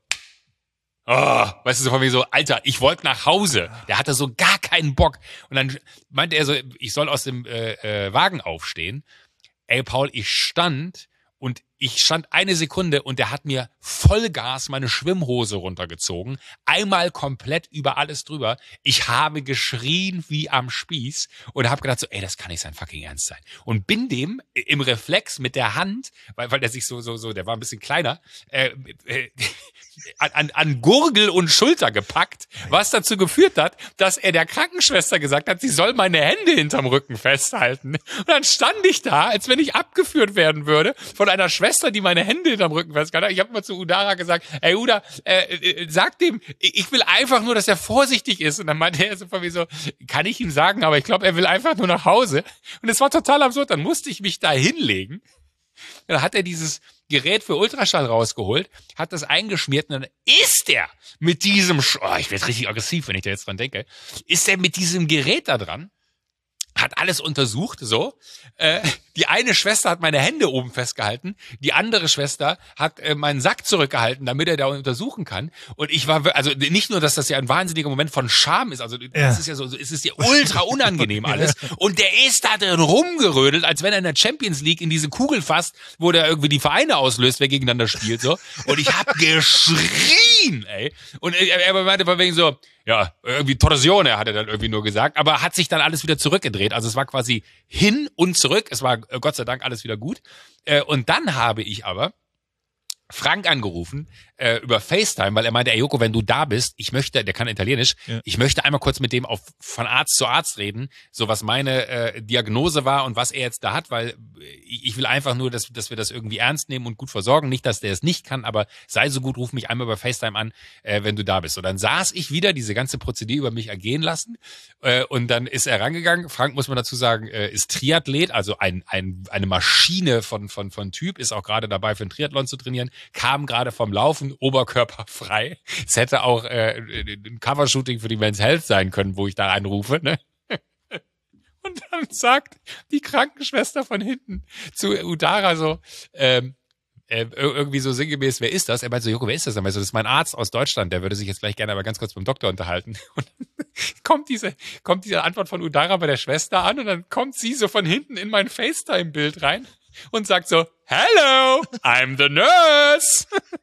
S2: Oh, weißt du, so von mir so, Alter, ich wollte nach Hause. Der hatte so gar keinen Bock. Und dann meinte er so, ich soll aus dem äh, äh, Wagen aufstehen. Ey, Paul, ich stand und ich stand eine Sekunde und der hat mir Vollgas meine Schwimmhose runtergezogen. Einmal komplett über alles drüber. Ich habe geschrien wie am Spieß und habe gedacht so, ey, das kann nicht sein fucking Ernst sein. Und bin dem im Reflex mit der Hand, weil, weil der sich so, so, so, der war ein bisschen kleiner, äh, äh, an, an Gurgel und Schulter gepackt, was dazu geführt hat, dass er der Krankenschwester gesagt hat, sie soll meine Hände hinterm Rücken festhalten. Und dann stand ich da, als wenn ich abgeführt werden würde von einer Schwester, die meine Hände hinterm Rücken festgehalten hat. Ich habe mal zu Udara gesagt, ey Uda, äh, äh, sag dem, ich will einfach nur, dass er vorsichtig ist. Und dann meinte er so von mir so, kann ich ihm sagen, aber ich glaube, er will einfach nur nach Hause. Und es war total absurd. Dann musste ich mich da hinlegen. Dann hat er dieses Gerät für Ultraschall rausgeholt, hat das eingeschmiert und dann ist er mit diesem, Sch- oh, ich werde richtig aggressiv, wenn ich da jetzt dran denke, ist er mit diesem Gerät da dran, hat alles untersucht, so. Äh, die eine Schwester hat meine Hände oben festgehalten, die andere Schwester hat äh, meinen Sack zurückgehalten, damit er da untersuchen kann. Und ich war, also nicht nur, dass das ja ein wahnsinniger Moment von Scham ist, also das
S1: Ja.
S2: ist ja so, es ist ja ultra unangenehm alles. Und der ist da drin rumgerödelt, als wenn er in der Champions League in diese Kugel fasst, wo der irgendwie die Vereine auslöst, wer gegeneinander spielt, so. Und ich hab geschrien, ey. Und er, er meinte von wegen so, ja, irgendwie Torsione hat er dann irgendwie nur gesagt, aber hat sich dann alles wieder zurückgedreht. Also es war quasi hin und zurück. Es war äh, Gott sei Dank alles wieder gut. Äh, und dann habe ich aber Frank angerufen äh, über FaceTime, weil er meinte, ey Joko, wenn du da bist, ich möchte, der kann Italienisch,
S1: Ja.
S2: ich möchte einmal kurz mit dem auf von Arzt zu Arzt reden, so was meine äh, Diagnose war und was er jetzt da hat, weil ich, ich will einfach nur, dass, dass wir das irgendwie ernst nehmen und gut versorgen. Nicht, dass der es nicht kann, aber sei so gut, ruf mich einmal über FaceTime an, äh, wenn du da bist. Und dann saß ich wieder, diese ganze Prozedur über mich ergehen lassen äh, und dann ist er rangegangen. Frank, muss man dazu sagen, äh, ist Triathlet, also ein, ein eine Maschine von von von Typ, ist auch gerade dabei für einen Triathlon zu trainieren, kam gerade vom Laufen, Oberkörper frei. Es hätte auch äh, ein Covershooting für die Men's Health sein können, wo ich da anrufe, ne? Und dann sagt die Krankenschwester von hinten zu Udara so, ähm, äh, irgendwie so sinngemäß, wer ist das? Er meinte so, Joko, wer ist das? Er meinte so, das ist mein Arzt aus Deutschland, der würde sich jetzt gleich gerne aber ganz kurz mit dem Doktor unterhalten. Und dann kommt diese, kommt diese Antwort von Udara bei der Schwester an und dann kommt sie so von hinten in mein FaceTime-Bild rein und sagt so, hello, I'm the nurse.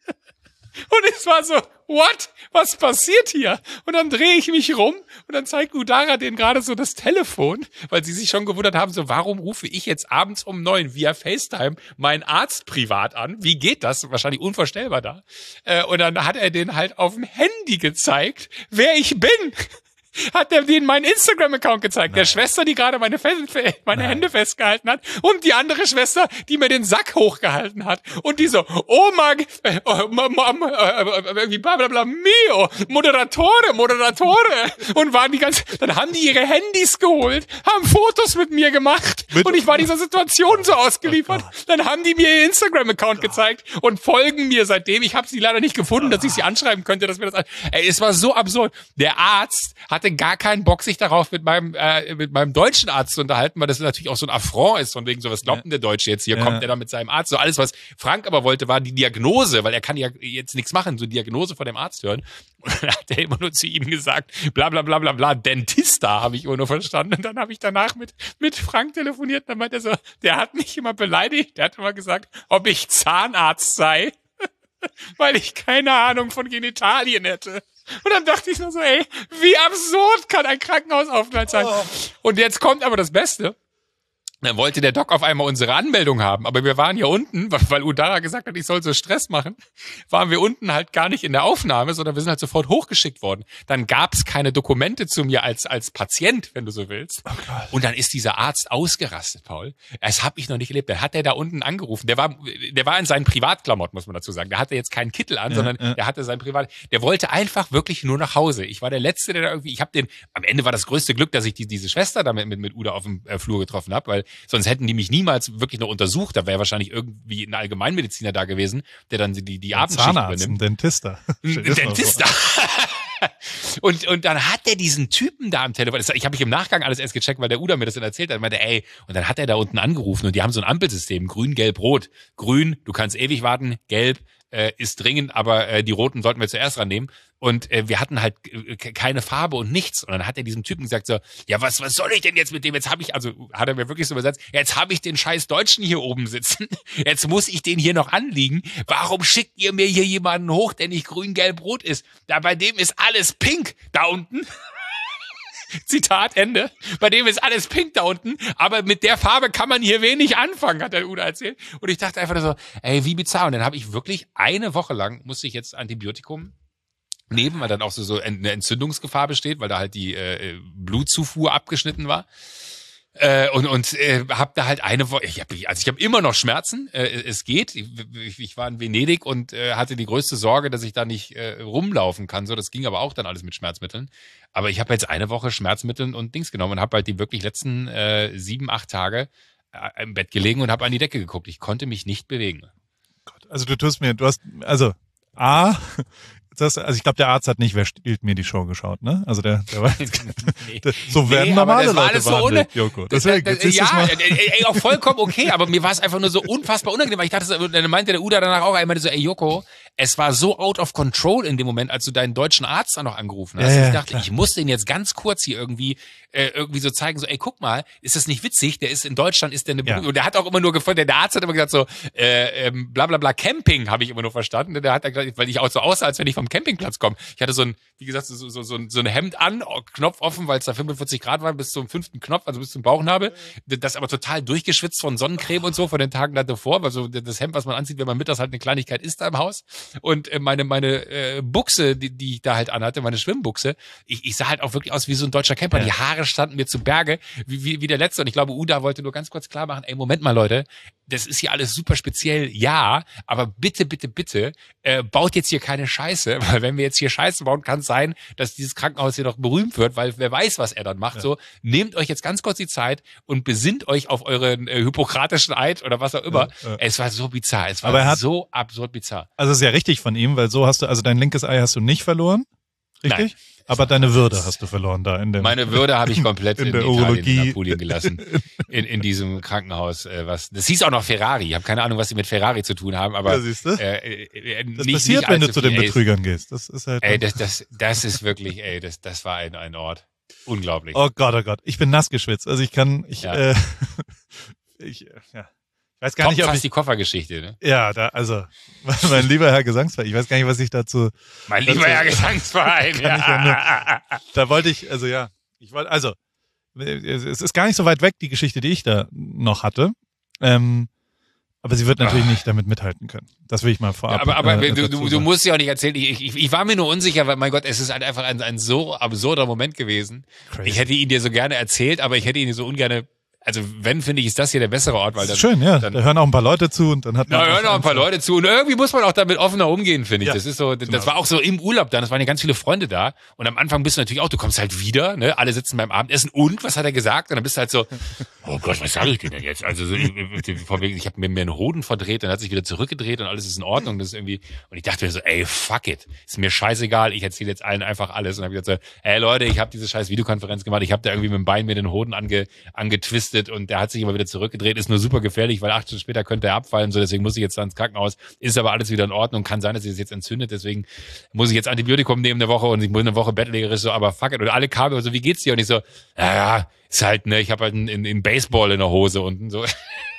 S2: Und es war so, what? Was passiert hier? Und dann drehe ich mich rum und dann zeigt Udara denen gerade so das Telefon, weil sie sich schon gewundert haben, so, warum rufe ich jetzt abends um neun via FaceTime meinen Arzt privat an? Wie geht das? Wahrscheinlich unvorstellbar da. Äh, und dann hat er denen halt auf dem Handy gezeigt, wer ich bin. Hat er denen meinen Instagram-Account gezeigt.
S1: Nein.
S2: Der Schwester, die gerade meine, Fe meine Hände festgehalten hat und die andere Schwester, die mir den Sack hochgehalten hat. Und die so, oh mag, äh, oh, ma, ma, äh, irgendwie bla bla bla, mio, Moderatore, Moderatore. Und waren die ganz, dann haben die ihre Handys geholt, haben Fotos mit mir gemacht
S1: Mit-
S2: und ich war dieser Situation so ausgeliefert.
S1: Oh
S2: Dann haben die mir ihr Instagram-Account gezeigt und folgen mir seitdem. Ich habe sie leider nicht gefunden, dass ich sie anschreiben könnte, dass mir das, an ey, es war so absurd. Der Arzt hatte gar keinen Bock, sich darauf mit meinem äh, mit meinem deutschen Arzt zu unterhalten, weil das natürlich auch so ein Affront ist, von wegen so, was glaubt denn der Deutsche jetzt hier?
S1: Ja.
S2: Kommt der da mit seinem Arzt? So alles, was Frank aber wollte, war die Diagnose, weil er kann ja jetzt nichts machen, so Diagnose von dem Arzt hören. Und dann hat er immer nur zu ihm gesagt, bla bla bla bla bla, Dentista, habe ich immer nur verstanden. Und dann habe ich danach mit mit Frank telefoniert, und dann meinte er so, der hat mich immer beleidigt, der hat immer gesagt, ob ich Zahnarzt sei, weil ich keine Ahnung von Genitalien hätte. Und dann dachte ich nur so, ey, wie absurd kann ein Krankenhausaufenthalt sein?
S1: Oh.
S2: Und jetzt kommt aber das Beste. Dann wollte der Doc auf einmal unsere Anmeldung haben, aber wir waren hier unten, weil Udara gesagt hat, ich soll so Stress machen, waren wir unten halt gar nicht in der Aufnahme, sondern wir sind halt sofort hochgeschickt worden. Dann gab es keine Dokumente zu mir als als Patient, wenn du so willst.
S1: Oh Gott.
S2: Und dann ist dieser Arzt ausgerastet, Paul. Das habe ich noch nicht erlebt. Der hat der da unten angerufen. Der war, der war in seinen Privatklamotten, muss man dazu sagen. Der hatte jetzt keinen Kittel an,
S1: Ja,
S2: sondern
S1: ja.
S2: der hatte sein Privat. Der wollte einfach wirklich nur nach Hause. Ich war der Letzte, der da irgendwie. Ich habe den. Am Ende war das größte Glück, dass ich die, diese Schwester da mit mit, mit Uda auf dem äh, Flur getroffen habe, weil sonst hätten die mich niemals wirklich noch untersucht. Da wäre wahrscheinlich irgendwie ein Allgemeinmediziner da gewesen, der dann die, die Abendschicht
S1: Zahnarzt,
S2: übernimmt.
S1: ein Dentista.
S2: Ein Dentista. Und, und dann hat der diesen Typen da am Telefon, ich habe mich im Nachgang alles erst gecheckt, weil der Uda mir das dann erzählt hat, meinte, ey, und dann hat er da unten angerufen und die haben so ein Ampelsystem, grün, gelb, rot. Grün, du kannst ewig warten, gelb äh, ist dringend, aber äh, die roten sollten wir zuerst rannehmen. Und äh, wir hatten halt äh, keine Farbe und nichts. Und dann hat er diesem Typen gesagt so, ja, was was soll ich denn jetzt mit dem? Jetzt habe ich, also hat er mir wirklich so übersetzt, jetzt habe ich den scheiß Deutschen hier oben sitzen. Jetzt muss ich den hier noch anliegen. Warum schickt ihr mir hier jemanden hoch, der nicht grün, gelb, rot ist? Da bei dem ist alles pink da unten. Zitat Ende. Bei dem ist alles pink da unten, aber mit der Farbe kann man hier wenig anfangen, hat der Uda erzählt. Und ich dachte einfach nur so, ey, wie bizarr. Und dann habe ich wirklich eine Woche lang, musste ich jetzt Antibiotikum nehmen, weil dann auch so, so eine Entzündungsgefahr besteht, weil da halt die äh, Blutzufuhr abgeschnitten war. Äh, und und äh, habe da halt eine Woche, ich hab, also ich habe immer noch Schmerzen, äh, es geht, ich, ich war in Venedig und äh, hatte die größte Sorge, dass ich da nicht äh, rumlaufen kann, so, das ging aber auch dann alles mit Schmerzmitteln, aber ich habe jetzt eine Woche Schmerzmittel und Dings genommen und habe halt die wirklich letzten äh, sieben, acht Tage äh, im Bett gelegen und habe an die Decke geguckt, ich konnte mich nicht bewegen.
S1: Gott, also du tust mir, du hast, also A, das, also ich glaube, der Arzt hat nicht, wer stiehlt mir die Show geschaut, ne? Also der, der war,
S2: Nee.
S1: der, so werden
S2: Nee,
S1: normale
S2: aber das war
S1: Leute
S2: alles so
S1: behandelt,
S2: ohne-
S1: Joko. Deswegen,
S2: Das-
S1: jetzt
S2: das-
S1: siehst du's
S2: ja,
S1: mal.
S2: ey, ey, auch vollkommen okay, aber mir war es einfach nur so unfassbar unangenehm, weil ich dachte, so- dann meinte der Uda danach auch, er meinte so, ey Joko, es war so out of control in dem Moment, als du deinen deutschen Arzt dann noch angerufen hast.
S1: Ja,
S2: Und
S1: ja,
S2: ich dachte,
S1: klar.
S2: ich muss den jetzt ganz kurz hier irgendwie äh, irgendwie so zeigen, so, ey, guck mal, ist das nicht witzig? Der ist in Deutschland, ist der eine
S1: Ja.
S2: und der hat auch immer nur gefunden, der Arzt hat immer gesagt so, äh, ähm, bla bla bla, Camping, habe ich immer nur verstanden. Der hat dann gesagt, weil ich auch so aussah, als wenn ich vom Campingplatz komme. Ich hatte so ein, wie gesagt, so, so, so, so ein Hemd an, Knopf offen, weil es da fünfundvierzig Grad war, bis zum fünften Knopf, also bis zum Bauchnabel. Das aber total durchgeschwitzt von Sonnencreme und so, von den Tagen davor, weil so das Hemd, was man anzieht, wenn man mittags halt eine Kleinigkeit isst da im Haus. Und äh, meine meine äh, Buchse, die, die ich da halt anhatte, meine Schwimmbuchse, ich, ich sah halt auch wirklich aus wie so ein deutscher Camper.
S1: Ja.
S2: Die Haare standen mir zu Berge, wie, wie, wie der letzte. Und ich glaube, Uda wollte nur ganz kurz klar machen, ey, Moment mal, Leute, das ist hier alles super speziell, ja, aber bitte, bitte, bitte, äh, baut jetzt hier keine Scheiße, weil wenn wir jetzt hier Scheiße bauen, kann es sein, dass dieses Krankenhaus hier noch berühmt wird, weil wer weiß, was er dann macht.
S1: Ja.
S2: So, nehmt euch jetzt ganz kurz die Zeit und besinnt euch auf euren äh, hippokratischen Eid oder was auch immer.
S1: Ja, ja.
S2: Es war so bizarr, es war
S1: Aber er hat-
S2: so absurd bizarr.
S1: Also es ist ja richtig von ihm, weil so hast du, also dein linkes Ei hast du nicht verloren, richtig?
S2: Nein.
S1: Aber deine Würde hast du verloren da in dem.
S2: Meine Würde habe ich komplett
S1: in
S2: in,
S1: der
S2: Italien,
S1: Urologie.
S2: in Apulien gelassen. In, in diesem Krankenhaus. Äh, was, das hieß auch noch Ferrari. Ich habe keine Ahnung, was sie mit Ferrari zu tun haben, aber
S1: Ja, siehst du?
S2: äh, äh,
S1: das
S2: nicht,
S1: passiert,
S2: nicht
S1: wenn du
S2: allzu
S1: zu den
S2: viel. Ey,
S1: Betrügern gehst. Das ist halt.
S2: Ey, das, das, das ist wirklich, ey, das, das war ein, ein Ort. Unglaublich.
S1: Oh Gott, oh Gott. Ich bin nass geschwitzt. Also ich kann, ich,
S2: Ja.
S1: äh, ich, äh, ja. Ich weiß gar
S2: Kommt
S1: nicht, ob
S2: fast
S1: ich,
S2: die Koffergeschichte, ne?
S1: ja, da, also, mein lieber Herr Gesangsverein, ich weiß gar nicht, was ich dazu,
S2: Mein
S1: Das
S2: lieber
S1: ist-
S2: Herr Gesangsverein.
S1: Kann ich ja da wollte ich, also ja, ich wollte, also, es ist gar nicht so weit weg, die Geschichte, die ich da noch hatte, ähm, aber sie wird natürlich
S2: Ah.
S1: nicht damit mithalten können. Das will ich mal vorab.
S2: aber aber
S1: äh,
S2: du,
S1: dazu
S2: du, du
S1: sagen.
S2: musst ja auch nicht erzählen, ich, ich, ich war mir nur unsicher, weil mein Gott, es ist halt einfach ein, ein so absurder Moment gewesen.
S1: Crazy.
S2: Ich hätte ihn dir so gerne erzählt, aber ich hätte ihn dir so ungerne, also wenn, finde ich, ist das hier der bessere Ort, weil
S1: Das
S2: dann,
S1: ist schön, ja.
S2: dann
S1: Da hören auch ein paar Leute zu und dann hat man.
S2: da hören noch ein paar Leute zu und irgendwie muss man auch damit offener umgehen, finde ich.
S1: Ja,
S2: Das ist so, das
S1: genau.
S2: war auch so im Urlaub dann, es waren ja ganz viele Freunde da und am Anfang bist du natürlich auch, du kommst halt wieder, ne, alle sitzen beim Abendessen und, was hat er gesagt? Und dann bist du halt so, oh Gott, was sage ich denn jetzt? Also so, ich, von wegen, ich habe mir, mir einen Hoden verdreht, dann hat sich wieder zurückgedreht und alles ist in Ordnung, das ist irgendwie, und ich dachte mir so, ey, fuck it, ist mir scheißegal, ich erzähle jetzt allen einfach alles und habe gesagt so, ey Leute, ich habe diese scheiß Videokonferenz gemacht, ich habe da irgendwie mit dem Bein mir den Hoden ange, angetwistet und der hat sich immer wieder zurückgedreht, ist nur super gefährlich, weil acht Stunden später könnte er abfallen, so deswegen muss ich jetzt da ins Krankenhaus, ist aber alles wieder in Ordnung, kann sein, dass sich das jetzt entzündet, deswegen muss ich jetzt Antibiotikum nehmen eine Woche und ich muss eine Woche bettlägerisch so, aber fuck it, und alle kamen so, wie geht's dir? Und ich so, ja, ja, ist halt, ne, ich habe halt einen, einen Baseball in der Hose unten so.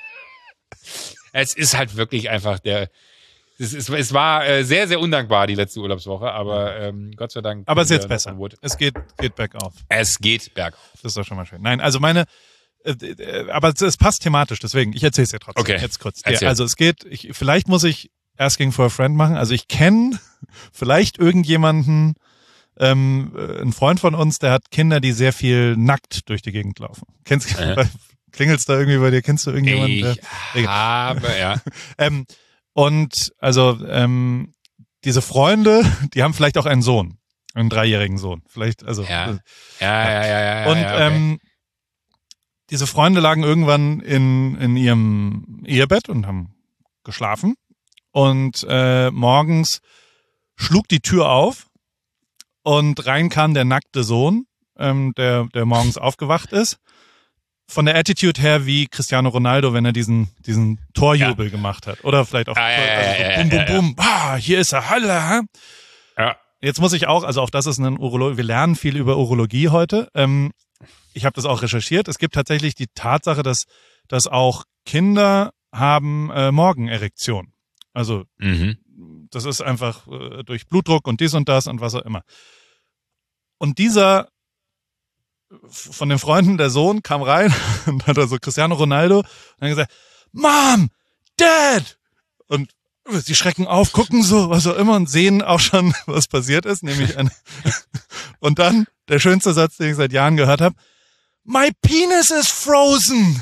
S2: Es ist halt wirklich einfach der, es, ist, es war äh, sehr, sehr undankbar, die letzte Urlaubswoche, aber ähm, Gott sei Dank.
S1: Aber es ist jetzt
S2: äh,
S1: besser.
S2: knock on wood.
S1: Es geht, geht bergauf.
S2: Es geht bergauf.
S1: Das ist doch schon mal schön. Nein, also meine, äh, äh, aber es, es passt thematisch, deswegen, ich erzähle es dir trotzdem.
S2: Okay.
S1: Jetzt kurz.
S2: Erzähl.
S1: Ja, also es geht, ich, vielleicht muss ich Asking for a Friend machen. Also ich kenne vielleicht irgendjemanden, ähm, äh, ein Freund von uns, der hat Kinder, die sehr viel nackt durch die Gegend laufen. Kennst
S2: Äh.
S1: du, klingelt's da irgendwie bei dir? Kennst du irgendjemanden? der-
S2: Ich habe, ja.
S1: Ähm, und also ähm, diese Freunde, die haben vielleicht auch einen Sohn, einen dreijährigen Sohn. Vielleicht, also
S2: Ja.
S1: äh,
S2: Ja, ja, ja, ja.
S1: und
S2: ja, okay.
S1: ähm, diese Freunde lagen irgendwann in, in ihrem Ehebett und haben geschlafen. Und äh, morgens schlug die Tür auf und rein kam der nackte Sohn, ähm, der, der morgens aufgewacht ist. Von der Attitude her wie Cristiano Ronaldo, wenn er diesen, diesen Torjubel ja. gemacht hat. Oder vielleicht auch
S2: ah, ja,
S1: also so
S2: ja,
S1: bum, bum,
S2: ja,
S1: bum, ah, hier ist er, Halle.
S2: Ja.
S1: Jetzt muss ich auch, also auch das ist ein Urologe, wir lernen viel über Urologie heute. Ähm, ich habe das auch recherchiert. Es gibt tatsächlich die Tatsache, dass, dass auch Kinder haben äh, Morgenerektion. Also
S2: Mhm.
S1: das ist einfach äh, durch Blutdruck und dies und das und was auch immer. Und dieser von den Freunden, der Sohn, kam rein und hat also Cristiano Ronaldo und dann gesagt, Mom, Dad! Und sie schrecken auf, gucken so, was auch immer und sehen auch schon, was passiert ist, nämlich eine und dann der schönste Satz, den ich seit Jahren gehört habe, My penis is frozen!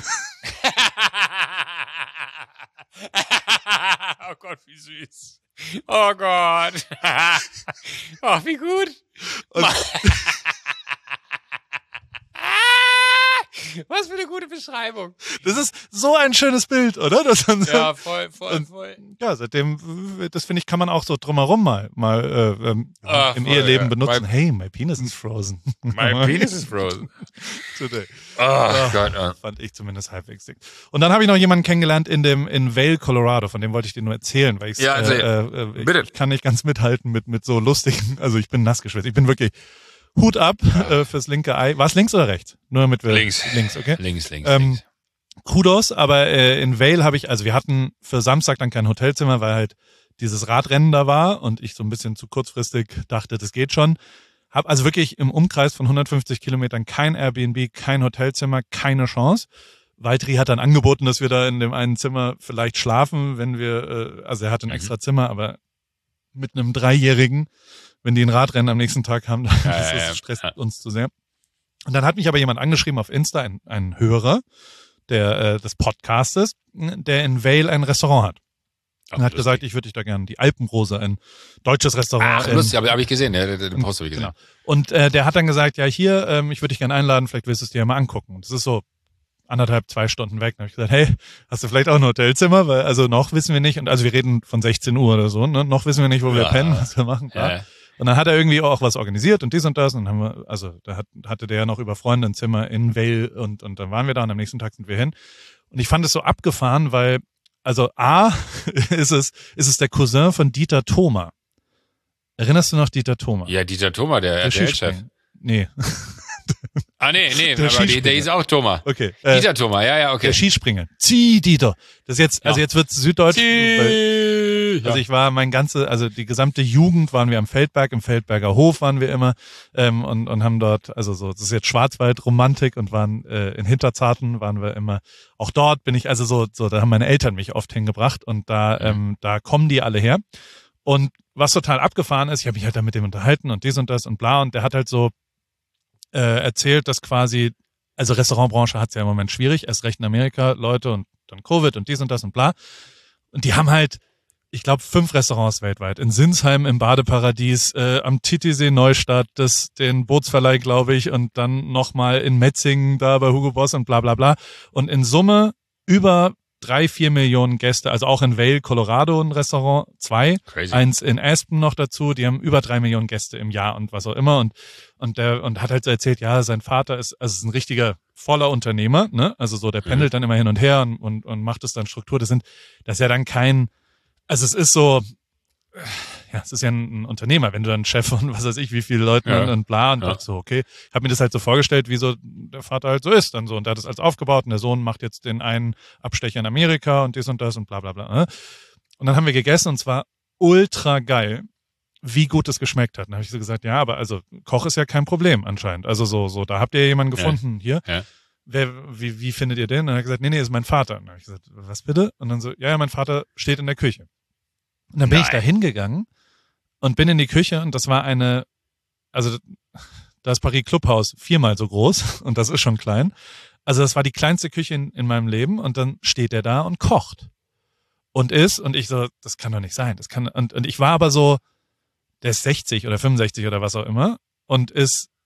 S2: Oh Gott, wie süß. Oh Gott. Oh, wie gut.
S1: Und
S2: was für eine gute Beschreibung.
S1: das ist so ein schönes Bild, oder? Das
S2: ja, voll, voll, voll.
S1: Ja, seitdem, das finde ich, kann man auch so drumherum mal, mal äh, ähm,
S2: ah,
S1: im
S2: voll,
S1: Eheleben
S2: ja.
S1: benutzen.
S2: My,
S1: hey, my penis is frozen.
S2: My penis is frozen.
S1: Today.
S2: Oh, oh Gott. Oh.
S1: Fand ich zumindest halbwegs dick. Und dann habe ich noch jemanden kennengelernt in dem in Vail, Colorado, von dem wollte ich dir nur erzählen, weil ich's,
S2: ja, also,
S1: äh, äh, ich,
S2: bitte.
S1: ich kann nicht ganz mithalten mit mit so lustigen, also ich bin nass geschwitzt. Ich bin wirklich Hut ab äh, fürs linke Ei. War es links oder rechts? Nur damit wir
S2: links.
S1: Links, okay?
S2: Links, links,
S1: ähm,
S2: links.
S1: Kudos, aber äh, in Vail habe ich, also wir hatten für Samstag dann kein Hotelzimmer, weil halt dieses Radrennen da war und ich so ein bisschen zu kurzfristig dachte, das geht schon. Hab also wirklich im Umkreis von hundertfünfzig Kilometern kein Airbnb, kein Hotelzimmer, keine Chance. Valtteri hat dann angeboten, dass wir da in dem einen Zimmer vielleicht schlafen, wenn wir, äh, also er hatte ein
S2: Mhm.
S1: extra Zimmer, aber mit einem Dreijährigen, wenn die ein Radrennen am nächsten Tag haben, dann
S2: Ja,
S1: das,
S2: ja, ja.
S1: das stresst
S2: Ja.
S1: uns zu sehr. Und dann hat mich aber jemand angeschrieben auf Insta, ein, ein Hörer der äh, des Podcastes, der in Vail ein Restaurant hat.
S2: Ach,
S1: Und hat
S2: lustig.
S1: gesagt, ich würde dich da gerne, die Alpenrose, ein deutsches Restaurant.
S2: Ach,
S1: in,
S2: lustig, aber habe ich gesehen, ja, den den Post habe ich gesehen.
S1: Genau. Und äh, der hat dann gesagt, ja hier, ähm, ich würde dich gerne einladen, vielleicht willst du es dir ja mal angucken. Und das ist so anderthalb, zwei Stunden weg. Dann habe ich gesagt, hey, hast du vielleicht auch ein Hotelzimmer? Weil also noch wissen wir nicht, und also wir reden von sechzehn Uhr oder so, ne? Noch wissen wir nicht, wo wir
S2: Ja.
S1: pennen, was wir machen.
S2: Ja.
S1: Ja. Und dann hat er irgendwie auch was organisiert und dies und das. Und dann haben wir, also da hat, hatte der ja noch über Freunde ein Zimmer in Vail und, und dann waren wir da und am nächsten Tag sind wir hin. Und ich fand es so abgefahren, weil, also A, ist es, ist es der Cousin von Dieter Thoma. Erinnerst du noch Dieter Thoma?
S2: Ja, Dieter Thoma, der,
S1: der
S2: der Chef.
S1: Skispringer. Nee.
S2: Ah, nee, nee,
S1: Der
S2: aber der, der
S1: Skispringer.
S2: ist auch Thoma.
S1: Okay. Äh,
S2: Dieter Thoma, ja, ja, okay.
S1: Der Skispringer. Zieh, Dieter. Das ist jetzt, also
S2: Ja.
S1: jetzt wird's süddeutsch. Weil,
S2: Ja.
S1: also ich war mein ganze, also die gesamte Jugend waren wir am Feldberg, im Feldberger Hof waren wir immer ähm, und, und haben dort, also so, das ist jetzt Schwarzwald-Romantik und waren äh, in Hinterzarten waren wir immer. Auch dort bin ich, also so, so, da haben meine Eltern mich oft hingebracht und da,
S2: Mhm.
S1: ähm, da kommen die alle her. Und was total abgefahren ist, ich habe mich halt da mit dem unterhalten und dies und das und bla und der hat halt so äh, erzählt, dass quasi, also Restaurantbranche hat's ja im Moment schwierig, erst recht in Amerika, Leute und dann Covid und dies und das und bla. Und die haben halt, ich glaube, fünf Restaurants weltweit. In Sinsheim im Badeparadies, äh, am Titisee Neustadt, das, den Bootsverleih, glaube ich, und dann nochmal in Metzingen da bei Hugo Boss und bla bla bla. Und in Summe über drei, vier Millionen Gäste, also auch in Vail, Colorado ein Restaurant, zwei,
S2: Crazy.
S1: eins in Aspen noch dazu, die haben über drei Millionen Gäste im Jahr und was auch immer. Und, und der, und hat halt so erzählt, ja, sein Vater ist, also ist ein richtiger voller Unternehmer, ne? Also so, der pendelt dann immer hin und her und, und, und macht es dann Struktur. Das sind, das ist ja dann kein, also es ist so, ja, es ist ja ein, ein Unternehmer, wenn du dann Chef von was weiß ich, wie viele Leuten
S2: Ja.
S1: und, und bla und
S2: Ja.
S1: so, okay. Ich habe mir das halt so vorgestellt, wie so der Vater halt so ist, dann so. Und der hat das alles aufgebaut und der Sohn macht jetzt den einen Abstecher in Amerika und dies und das und bla bla bla. Ne? Und dann haben wir gegessen und zwar ultra geil, wie gut es geschmeckt hat. Dann habe ich so gesagt, ja, aber also Koch ist ja kein Problem anscheinend. Also so, so, da habt ihr jemanden gefunden hier.
S2: Ja.
S1: Wer, wie, wie findet ihr den? Und dann hat er gesagt, nee, nee, ist mein Vater. Und dann habe ich gesagt, was bitte? Und dann so, ja, ja, mein Vater steht in der Küche. Und dann bin ich
S2: Nein.
S1: da hingegangen und bin in die Küche und das war eine, also das Paris Clubhaus viermal so groß und das ist schon klein. Also das war die kleinste Küche in, in meinem Leben und dann steht er da und kocht und isst und ich so, das kann doch nicht sein. Das kann, und, und ich war aber so, der ist sechzig oder fünfundsechzig oder was auch immer und ist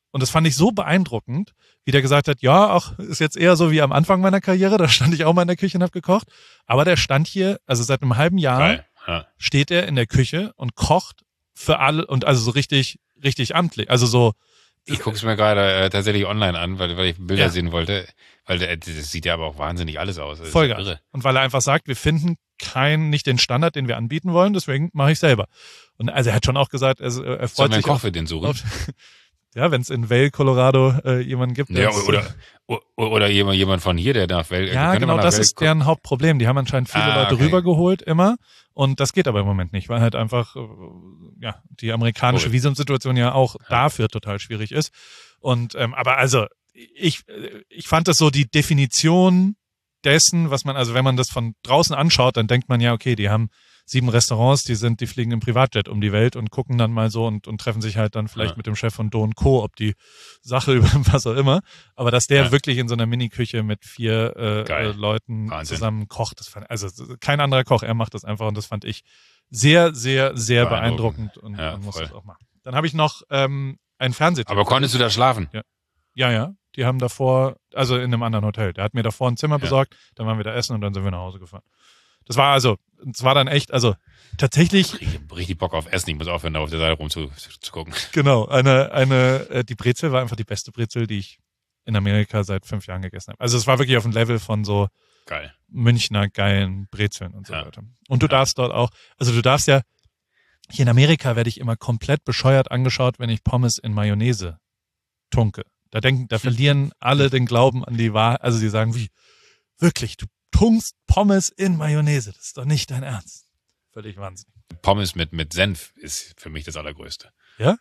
S1: und das fand ich so beeindruckend, wie der gesagt hat, ja, auch ist jetzt eher so wie am Anfang meiner Karriere, da stand ich auch mal in der Küche und habe gekocht. Aber der stand hier, also seit einem halben Jahr
S2: Geil. Ja.
S1: steht er in der Küche und kocht für alle und also so richtig, richtig amtlich. Also so.
S2: Ich gucke es mir gerade äh, tatsächlich online an, weil, weil ich Bilder
S1: Ja.
S2: sehen wollte. Weil äh, das sieht ja aber auch wahnsinnig alles aus. Das ist
S1: Vollgas.
S2: irre.
S1: Und weil er einfach sagt, wir finden keinen, nicht den Standard, den wir anbieten wollen, deswegen mache ich selber. Und also er hat schon auch gesagt, er, er
S2: Sollen
S1: freut
S2: wir einen
S1: sich
S2: Koch
S1: auf,
S2: für den suchen?
S1: auf ja, wenn es in Vail, Colorado äh, jemanden gibt. der
S2: Ja,
S1: es-
S2: oder, oder, oder jemand, jemand von hier, der nach Welt.
S1: ja,
S2: könnte
S1: genau,
S2: man nach
S1: das
S2: Welt
S1: ist
S2: gucken?
S1: deren Hauptproblem. Die haben anscheinend viele
S2: Ah,
S1: Leute
S2: okay.
S1: rübergeholt immer und das geht aber im Moment nicht, weil halt einfach äh, ja die amerikanische
S2: Cool.
S1: Visumsituation ja auch dafür total schwierig ist. Und ähm, aber also ich äh, ich fand das so die Definition dessen, was man also wenn man das von draußen anschaut, dann denkt man ja, okay, die haben sieben Restaurants, die sind, die fliegen im Privatjet um die Welt und gucken dann mal so und, und treffen sich halt dann vielleicht
S2: Ja.
S1: mit dem Chef von Do und Co., ob die Sache über was auch immer. Aber dass der
S2: Ja.
S1: wirklich in so einer Miniküche mit vier äh,
S2: Geil.
S1: äh, Leuten
S2: Wahnsinn.
S1: zusammen kocht, das fand, also kein anderer Koch, er macht das einfach und das fand ich sehr, sehr, sehr
S2: Beeindruckend.
S1: beeindruckend und
S2: Ja,
S1: man muss
S2: voll.
S1: das auch machen. Dann habe ich noch ähm, einen Fernsehtipp.
S2: Aber konntest du da schlafen?
S1: Ja, ja. Die haben davor, also in einem anderen Hotel. Der hat mir davor ein Zimmer
S2: Ja.
S1: besorgt, dann waren wir da essen und dann sind wir nach Hause gefahren. Das war also, es war dann echt, also tatsächlich,
S2: Richtig, richtig Bock auf Essen. Ich muss aufhören, da auf der Seite rum zu, zu gucken.
S1: genau, eine, eine, äh, die Brezel war einfach die beste Brezel, die ich in Amerika seit fünf Jahren gegessen habe. Also es war wirklich auf dem Level von so
S2: Geil.
S1: Münchner geilen Brezeln und so
S2: Ja.
S1: weiter. Und du darfst dort auch, also du darfst ja, hier in Amerika werde ich immer komplett bescheuert angeschaut, wenn ich Pommes in Mayonnaise tunke. Da denken, da verlieren alle den Glauben an die Wahrheit. Also sie sagen, wie, wirklich, du tunkst Pommes in Mayonnaise. Das ist doch nicht dein Ernst. Völlig Wahnsinn.
S2: Pommes mit, mit Senf ist für mich das Allergrößte.
S1: Ja?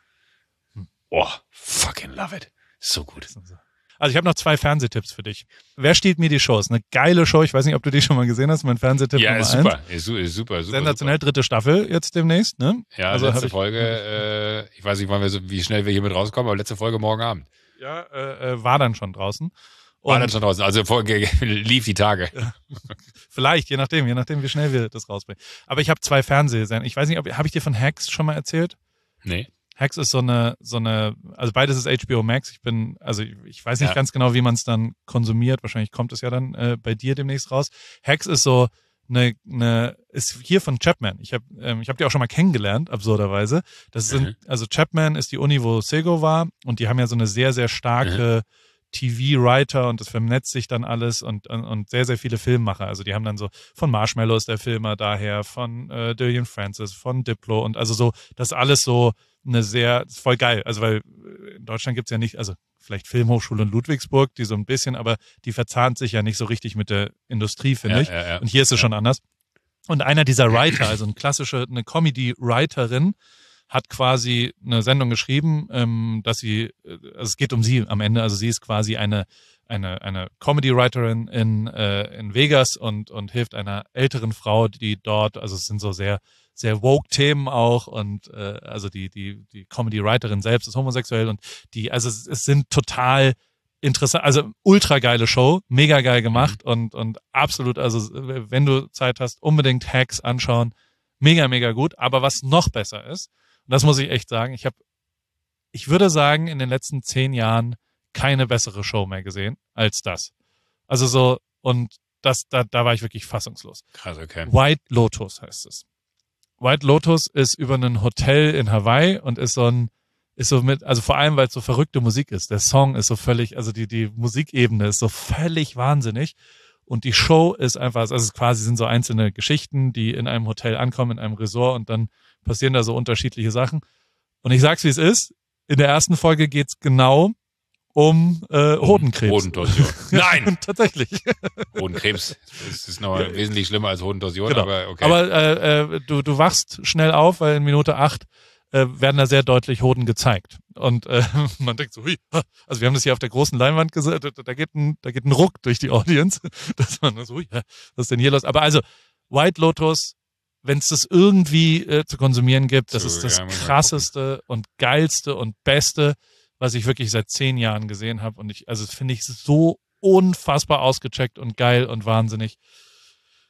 S2: Oh, fucking love it. So gut.
S1: Also ich habe noch zwei Fernsehtipps für dich. Wer stiehlt mir die Shows? Eine geile Show. Ich weiß nicht, ob du die schon mal gesehen hast. Mein Fernsehtipp
S2: Ja,
S1: Nummer
S2: ist
S1: eins.
S2: super. Ist, su- ist super, super.
S1: Sensationell, dritte Staffel jetzt demnächst. Ne?
S2: Super. Ja,
S1: Also hab
S2: letzte
S1: ich-
S2: Folge, äh, ich weiß nicht, wann wir so, wie schnell wir hier mit rauskommen, aber letzte Folge morgen Abend.
S1: Ja, äh, äh, war dann schon draußen.
S2: War
S1: Und
S2: dann schon draußen. Also Folge lief die Tage.
S1: vielleicht, je nachdem, je nachdem, wie schnell wir das rausbringen. Aber ich habe zwei Fernsehsender. Ich weiß nicht, ob habe ich dir von Hacks schon mal erzählt?
S2: Nee.
S1: Hacks ist so eine, so eine, also beides ist H B O Max. Ich bin, also ich, ich weiß nicht
S2: Ja.
S1: ganz genau, wie man es dann konsumiert. Wahrscheinlich kommt es ja dann äh, bei dir demnächst raus. Hacks ist so eine, eine ist hier von Chapman. Ich habe, ähm, ich habe die auch schon mal kennengelernt, absurderweise. Das sind,
S2: Mhm.
S1: also Chapman ist die Uni, wo Sego war, und die haben ja so eine sehr, sehr starke T V-Writer und das vernetzt sich dann alles und, und, und sehr, sehr viele Filmmacher. Also die haben dann so von Marshmallow ist der Filmer daher, von äh, Dillon Francis, von Diplo und also so, das alles so eine sehr, ist voll geil. Also weil äh, in Deutschland gibt's ja nicht, also vielleicht Filmhochschule in Ludwigsburg, die so ein bisschen, aber die verzahnt sich ja nicht so richtig mit der Industrie, finde
S2: Ja,
S1: ich.
S2: ja, ja.
S1: Und hier ist es
S2: Ja.
S1: schon anders. Und einer dieser Writer, also eine klassische, eine Comedy-Writerin, hat quasi eine Sendung geschrieben, ähm, dass sie, äh, also es geht um sie am Ende, also sie ist quasi eine eine eine Comedy-Writerin in äh, in Vegas und und hilft einer älteren Frau, die dort, also es sind so sehr sehr woke Themen auch und äh, also die die die Comedy-Writerin selbst ist homosexuell und die, also es, es sind total interessant, also ultra geile Show, mega geil gemacht und und absolut, also wenn du Zeit hast, unbedingt Hacks anschauen, mega mega gut. Aber was noch besser ist, und das muss ich echt sagen, ich habe, ich würde sagen, in den letzten zehn Jahren keine bessere Show mehr gesehen als das. Also so, und das, da, da war ich wirklich fassungslos.
S2: Krass, okay.
S1: White Lotus heißt es. White Lotus ist über ein Hotel in Hawaii und ist so ein, ist so mit, also vor allem, weil es so verrückte Musik ist. Der Song ist so völlig, also die, die Musikebene ist so völlig wahnsinnig. Und die Show ist einfach, also es ist quasi sind so einzelne Geschichten, die in einem Hotel ankommen, in einem Resort und dann passieren da so unterschiedliche Sachen. Und ich sag's, wie es ist. In der ersten Folge geht's genau um äh, Hodenkrebs.
S2: Hodentorsion. Nein!
S1: Tatsächlich.
S2: Hodenkrebs. Das ist noch
S1: Ja.
S2: wesentlich schlimmer als Hodentorsion,
S1: Genau.
S2: aber okay.
S1: Aber äh, äh, du, du wachst schnell auf, weil in Minute acht äh, werden da sehr deutlich Hoden gezeigt. Und äh, man denkt so, hui, ha. Also wir haben das hier auf der großen Leinwand gesagt, da, da, geht ein, da geht ein Ruck durch die Audience, dass man so, hui, was ist denn hier los? Aber also, White Lotus, wenn es das irgendwie äh, zu konsumieren gibt, das
S2: So,
S1: ist das
S2: ja, muss man
S1: krasseste und geilste und beste, was ich wirklich seit zehn Jahren gesehen habe. Und ich, also das finde ich so unfassbar ausgecheckt und geil und wahnsinnig.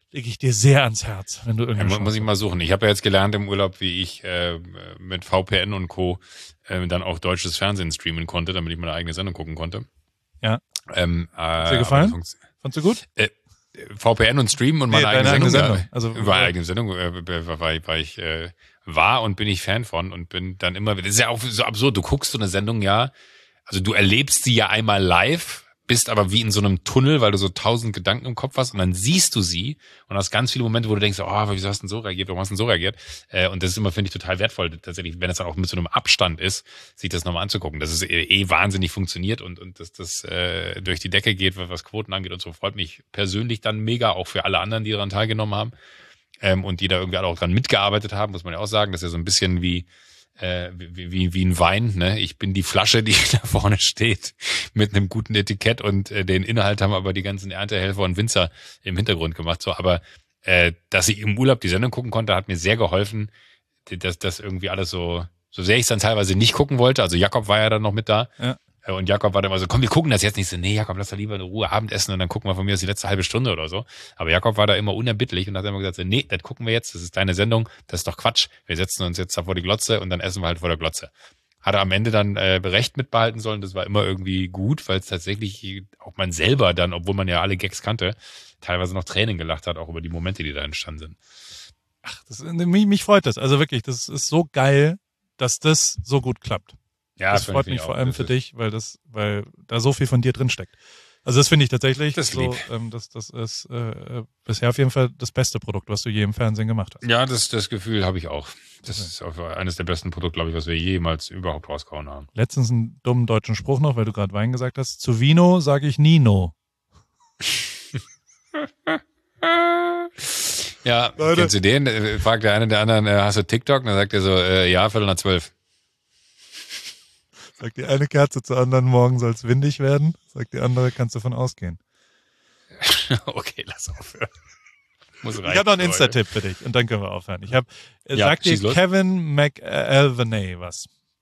S1: lege ich dir sehr ans Herz, wenn du
S2: Ja,
S1: irgendwie.
S2: mu- muss ich mal suchen. Ich habe ja jetzt gelernt im Urlaub, wie ich äh, mit V P N und Co. Äh, dann auch deutsches Fernsehen streamen konnte, damit ich meine eigene Sendung gucken konnte.
S1: Ja.
S2: Ähm, äh,
S1: Hat's dir gefallen?
S2: aber das funkt-
S1: Fandst du gut?
S2: Äh, V P N und streamen und
S1: Nee,
S2: meine eigene
S1: deine
S2: Sendung.
S1: eigene
S2: Ja,
S1: Sendung. Also-
S2: über eigene Sendung äh, war, war, war ich äh, war und bin ich Fan von und bin dann immer. Das ist ja auch so absurd. Du guckst so eine Sendung ja, also du erlebst sie ja einmal live, bist aber wie in so einem Tunnel, weil du so tausend Gedanken im Kopf hast und dann siehst du sie und hast ganz viele Momente, wo du denkst, oh, wieso hast du denn so reagiert, warum hast du denn so reagiert? Äh, und das ist immer, finde ich, total wertvoll, tatsächlich, wenn es dann auch mit so einem Abstand ist, sich das nochmal anzugucken. Das ist eh, eh wahnsinnig funktioniert und, und dass das äh, durch die Decke geht, was Quoten angeht und so, freut mich persönlich dann mega, auch für alle anderen, die daran teilgenommen haben ähm, und die da irgendwie alle auch dran mitgearbeitet haben, muss man ja auch sagen. Das ist ja so ein bisschen wie Äh, wie, wie, wie ein Wein, ne? Ich bin die Flasche, die da vorne steht, mit einem guten Etikett und äh, den Inhalt haben aber die ganzen Erntehelfer und Winzer im Hintergrund gemacht. So, aber äh, dass ich im Urlaub die Sendung gucken konnte, hat mir sehr geholfen, dass das irgendwie alles so, so sehr ich es dann teilweise nicht gucken wollte. Also Jakob war ja dann noch mit da.
S1: Ja.
S2: Und Jakob war dann immer so, komm, wir gucken das jetzt nicht so. Nee, Jakob, lass doch lieber in Ruhe Abendessen und dann gucken wir von mir aus die letzte halbe Stunde oder so. Aber Jakob war da immer unerbittlich und hat immer gesagt, so, nee, das gucken wir jetzt, das ist deine Sendung, das ist doch Quatsch. Wir setzen uns jetzt da vor die Glotze und dann essen wir halt vor der Glotze. Hat er am Ende dann äh, Recht mitbehalten sollen, das war immer irgendwie gut, weil es tatsächlich auch man selber dann, obwohl man ja alle Gags kannte, teilweise noch Tränen gelacht hat, auch über die Momente, die da entstanden sind.
S1: Ach, das, mich, mich freut das. Also wirklich, das ist so geil, dass das so gut klappt.
S2: Ja,
S1: das
S2: finde
S1: freut
S2: ich
S1: mich
S2: auch.
S1: vor allem
S2: Das
S1: für
S2: ist-
S1: dich, weil das, weil da so viel von dir drin steckt. Also das finde ich tatsächlich
S2: Das ist
S1: so,
S2: lieb.
S1: ähm, das, das ist äh, bisher auf jeden Fall das beste Produkt, was du je im Fernsehen gemacht hast.
S2: Ja, das, das Gefühl habe ich auch. Das ist auch eines der besten Produkte, glaube ich, was wir jemals überhaupt rausgehauen haben.
S1: Letztens einen dummen deutschen Spruch noch, weil du gerade Wein gesagt hast. Zu Vino sage ich Nino.
S2: Ja,
S1: Leute.
S2: kennst du den? Äh, Fragt der eine der anderen, äh, hast du TikTok? Und dann sagt er so, äh, ja, Viertel nach zwölf.
S1: Sagt die eine Kerze zur anderen, morgen soll es windig werden. Sagt die andere, kannst du davon ausgehen.
S2: Okay, lass aufhören. Muss
S1: Ich habe noch einen Insta-Tipp für dich und dann können wir aufhören. Ich habe, äh,
S2: Ja,
S1: sagt dir
S2: schieß los.
S1: Kevin McAlvany was?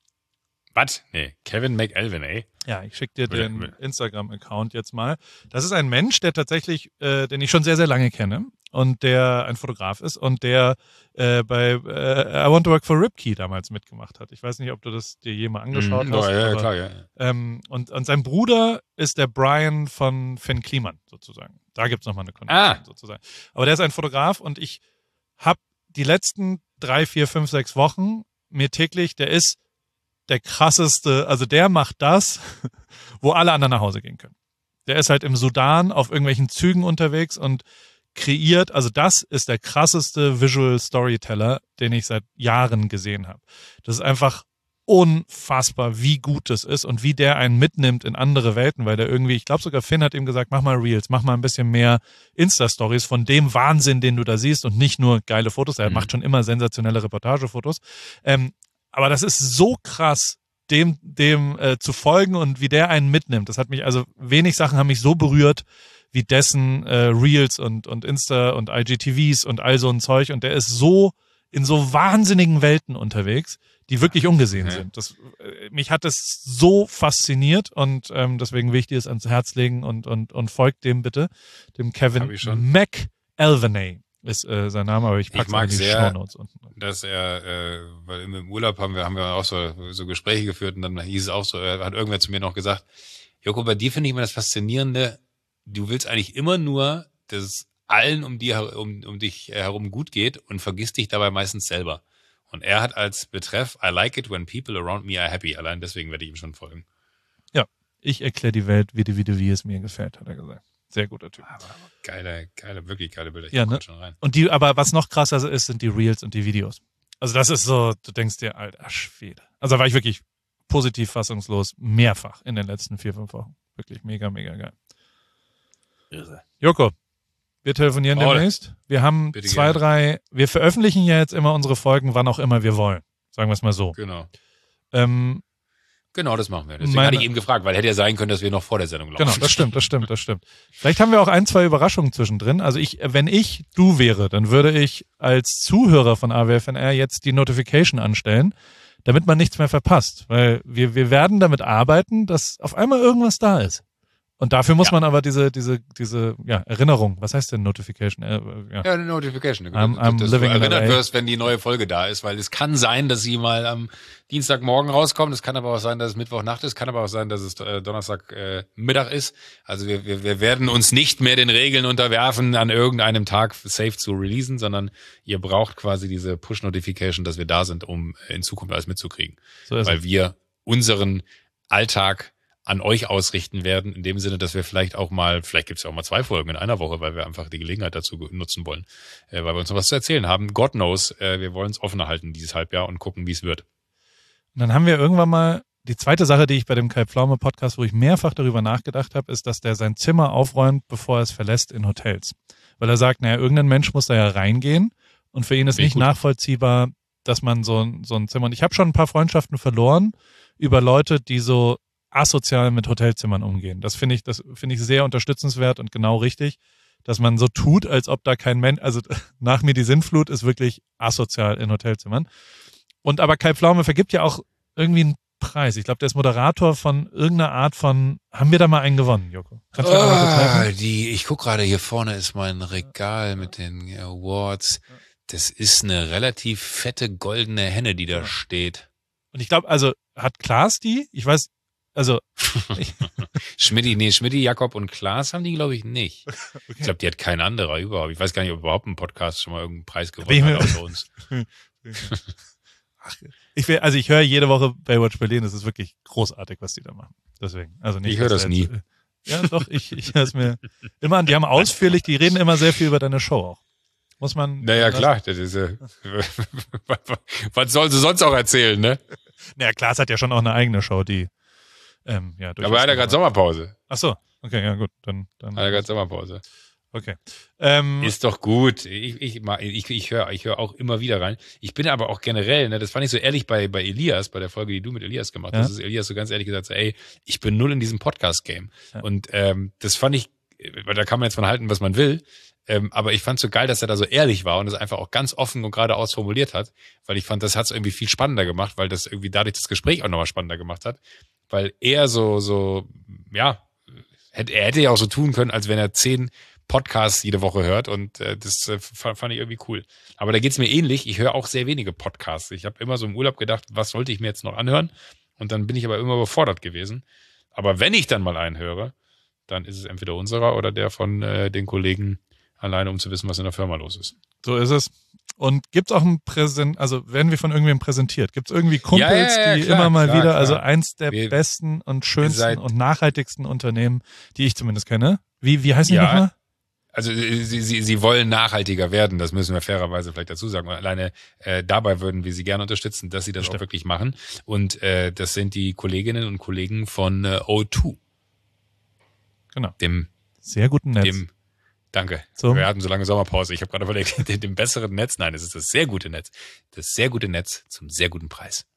S2: Was? Nee, Kevin McAlvany.
S1: Ja, ich schicke dir
S2: Will-
S1: den
S2: will-
S1: Instagram-Account jetzt mal. Das ist ein Mensch, der tatsächlich, äh, den ich schon sehr, sehr lange kenne und der ein Fotograf ist und der äh, bei äh, I Want to Work for Ripkey damals mitgemacht hat. Ich weiß nicht, ob du das dir je mal angeschaut
S2: Mhm,
S1: hast.
S2: ja, ja,
S1: aber,
S2: klar, ja.
S1: Ähm, und, und sein Bruder ist der Brian von Finn Kliman sozusagen. Da gibt's noch nochmal eine Connection
S2: Ah.
S1: sozusagen. Aber der ist ein Fotograf und ich habe die letzten drei, vier, fünf, sechs Wochen mir täglich, der ist der krasseste, also der macht das, wo alle anderen nach Hause gehen können. Der ist halt im Sudan auf irgendwelchen Zügen unterwegs und kreiert, also das ist der krasseste Visual Storyteller, den ich seit Jahren gesehen habe. Das ist einfach unfassbar, wie gut das ist und wie der einen mitnimmt in andere Welten, weil der irgendwie, ich glaube sogar Finn hat ihm gesagt, mach mal Reels, mach mal ein bisschen mehr Insta-Stories von dem Wahnsinn, den du da siehst und nicht nur geile Fotos. Er
S2: Mhm.
S1: macht schon immer sensationelle Reportagefotos. Ähm, aber das ist so krass, dem, dem äh, zu folgen und wie der einen mitnimmt. Das hat mich, also wenig Sachen haben mich so berührt, wie dessen äh, Reels und, und Insta und I G T Vs und all so ein Zeug. Und der ist so in so wahnsinnigen Welten unterwegs, die wirklich ungesehen
S2: Ja.
S1: sind. Das, äh, mich hat das so fasziniert und ähm, deswegen will ich dir es ans Herz legen und, und, und folgt dem bitte, dem
S2: Hab
S1: Kevin
S2: ich schon.
S1: McAlvany ist äh, sein Name, aber ich
S2: Ich
S1: pack's
S2: mag
S1: in die
S2: sehr-
S1: Shownotes unten.
S2: Dass er, äh, weil im Urlaub haben wir, haben wir auch so, so Gespräche geführt und dann hieß es auch so, er hat irgendwer zu mir noch gesagt, Joko, bei dir finde ich immer das Faszinierende, du willst eigentlich immer nur, dass es allen um, dir, her- um, um dich herum gut geht und vergisst dich dabei meistens selber. Und er hat als Betreff, I like it when people around me are happy. Allein deswegen werde ich ihm schon folgen.
S1: Ich erkläre die Welt, wie, die, wie, die, wie es mir gefällt, hat er gesagt. Sehr guter Typ.
S2: Aber geile, geile, wirklich geile Bilder. Ich
S1: Ja,
S2: guck
S1: ne?
S2: grad schon rein.
S1: Und die, aber was noch krasser ist, sind die Reels und die Videos. Also das ist so, du denkst dir, alter Schwede. Also da war ich wirklich positiv fassungslos, mehrfach in den letzten vier, fünf Wochen. Wirklich mega, mega geil. Joko, wir telefonieren
S2: Paul.
S1: demnächst. Wir haben
S2: Bitte
S1: zwei,
S2: gerne.
S1: drei, wir veröffentlichen ja jetzt immer unsere Folgen, wann auch immer wir wollen. Sagen wir es mal so.
S2: Genau.
S1: Ähm,
S2: Genau, das machen wir. Deswegen
S1: Meine-
S2: hatte ich eben gefragt, weil hätte ja sein können, dass wir noch vor der Sendung laufen.
S1: Genau, das stimmt, das stimmt, das stimmt. Vielleicht haben wir auch ein, zwei Überraschungen zwischendrin. Also ich, wenn ich du wäre, dann würde ich als Zuhörer von A W F N R jetzt die Notification anstellen, damit man nichts mehr verpasst. Weil wir, wir werden damit arbeiten, dass auf einmal irgendwas da ist. Und dafür muss
S2: Ja.
S1: man aber diese, diese, diese, ja, Erinnerung, was heißt denn Notification? Äh, ja.
S2: Ja, eine Notification.
S1: I'm- I'm
S2: dass
S1: living
S2: du
S1: in
S2: erinnert
S1: L A.
S2: wirst, wenn die neue Folge da ist, weil es kann sein, dass sie mal am Dienstagmorgen rauskommt. Es kann aber auch sein, dass es Mittwochnacht ist. Kann aber auch sein, dass es äh, Donnerstag äh, Mittag ist. Also wir, wir, wir werden uns nicht mehr den Regeln unterwerfen, an irgendeinem Tag safe zu releasen, sondern ihr braucht quasi diese Push-Notification, dass wir da sind, um in Zukunft alles mitzukriegen.
S1: So ist
S2: Weil
S1: es.
S2: wir unseren Alltag an euch ausrichten werden, in dem Sinne, dass wir vielleicht auch mal, vielleicht gibt es ja auch mal zwei Folgen in einer Woche, weil wir einfach die Gelegenheit dazu nutzen wollen, äh, weil wir uns noch was zu erzählen haben. God knows, äh, wir wollen es offener halten dieses Halbjahr und gucken, wie es wird.
S1: Und dann haben wir irgendwann mal, die zweite Sache, die ich bei dem Kai Pflaume Podcast, wo ich mehrfach darüber nachgedacht habe, ist, dass der sein Zimmer aufräumt, bevor er es verlässt in Hotels. Weil er sagt, naja, irgendein Mensch muss da ja reingehen und für ihn ist
S2: Finde ich
S1: nicht
S2: gut.
S1: nachvollziehbar, dass man so, ein- so ein Zimmer, und ich habe schon ein paar Freundschaften verloren über Leute, die so asozial mit Hotelzimmern umgehen. Das finde ich, das finde ich sehr unterstützenswert und genau richtig, dass man so tut, als ob da kein Mensch, also nach mir die Sinnflut ist wirklich asozial in Hotelzimmern. Und aber Kai Pflaume vergibt ja auch irgendwie einen Preis. Ich glaube, der ist Moderator von irgendeiner Art von, haben wir da mal einen gewonnen, Joko? Kannst du mir mal kurz
S2: Ah,
S1: helfen?
S2: die, ich guck gerade, hier vorne ist mein Regal mit den Awards. Das ist eine relativ fette goldene Henne, die da steht.
S1: Und ich glaube, also hat Klaas die? Ich weiß, also ich,
S2: Schmidti, nee, Schmidti, Jakob und Klaas haben die, glaube ich, nicht. Ich glaube, die hat kein anderer überhaupt. Ich weiß gar nicht, ob überhaupt ein Podcast schon mal irgendeinen Preis
S1: Bin
S2: gewonnen
S1: ich mir-
S2: hat außer uns.
S1: ach, ich will, also ich höre jede Woche Baywatch Berlin. Das ist wirklich großartig, was die da machen. Deswegen, also nicht.
S2: Ich höre
S1: dass
S2: das
S1: da jetzt-
S2: nie.
S1: Ja, doch, ich, ich höre es mir immer an. Die haben ausführlich, die reden immer sehr viel über deine Show auch. Muss man.
S2: Naja, klar. Das ist, äh, was soll sie sonst auch erzählen, ne?
S1: Naja, Klaas hat ja schon auch eine eigene Show, die. Ähm, ja,
S2: Aber er hat ja gerade Sommerpause.
S1: Ach so, okay, ja gut, dann, dann
S2: Hat er gerade Sommerpause.
S1: okay. Ähm,
S2: Ist doch gut. Ich, ich, mag- ich, ich höre ich hör auch immer wieder rein. Ich bin aber auch generell, ne, das fand ich so ehrlich bei, bei Elias, bei der Folge, die du mit Elias gemacht
S1: Ja.
S2: hast, ist Elias so ganz ehrlich gesagt, so, ey, ich bin null in diesem Podcast-Game.
S1: Ja.
S2: Und ähm, das fand ich, weil da kann man jetzt von halten, was man will, ähm, aber ich fand so geil, dass er da so ehrlich war und das einfach auch ganz offen und geradeaus formuliert hat, weil ich fand, das hat es irgendwie viel spannender gemacht, weil das irgendwie dadurch das Gespräch auch nochmal spannender gemacht hat, weil er so, so, ja, hätte, er hätte ja auch so tun können, als wenn er zehn Podcasts jede Woche hört und äh, das äh, fand, fand ich irgendwie cool. Aber da geht's mir ähnlich. Ich höre auch sehr wenige Podcasts. Ich habe immer so im Urlaub gedacht, was sollte ich mir jetzt noch anhören? Und dann bin ich aber immer überfordert gewesen. Aber wenn ich dann mal einen höre, dann ist es entweder unserer oder der von äh, den Kollegen, alleine um zu wissen, was in der Firma los ist.
S1: so ist es. Und gibt's auch ein Präsent, also werden wir von irgendwem präsentiert? Gibt's irgendwie Kumpels,
S2: Ja, ja, ja,
S1: die
S2: klar,
S1: immer mal
S2: klar,
S1: wieder,
S2: klar.
S1: also eins der
S2: Wir-
S1: besten und schönsten
S2: seid-
S1: und nachhaltigsten Unternehmen, die ich zumindest kenne. Wie, wie heißen die
S2: Ja.
S1: nochmal?
S2: Also äh, sie, sie, sie wollen nachhaltiger werden, das müssen wir fairerweise vielleicht dazu sagen. Und alleine äh, dabei würden wir sie gerne unterstützen, dass sie das
S1: Bestimmt.
S2: auch wirklich machen. Und äh, das sind die Kolleginnen und Kollegen von äh, O zwei,
S1: Genau.
S2: dem,
S1: Sehr guten Netz.
S2: dem Danke.
S1: So.
S2: Wir hatten so lange Sommerpause. Ich habe gerade überlegt, dem, dem besseren Netz. Nein, es ist das sehr gute Netz. Das sehr gute Netz zum sehr guten Preis.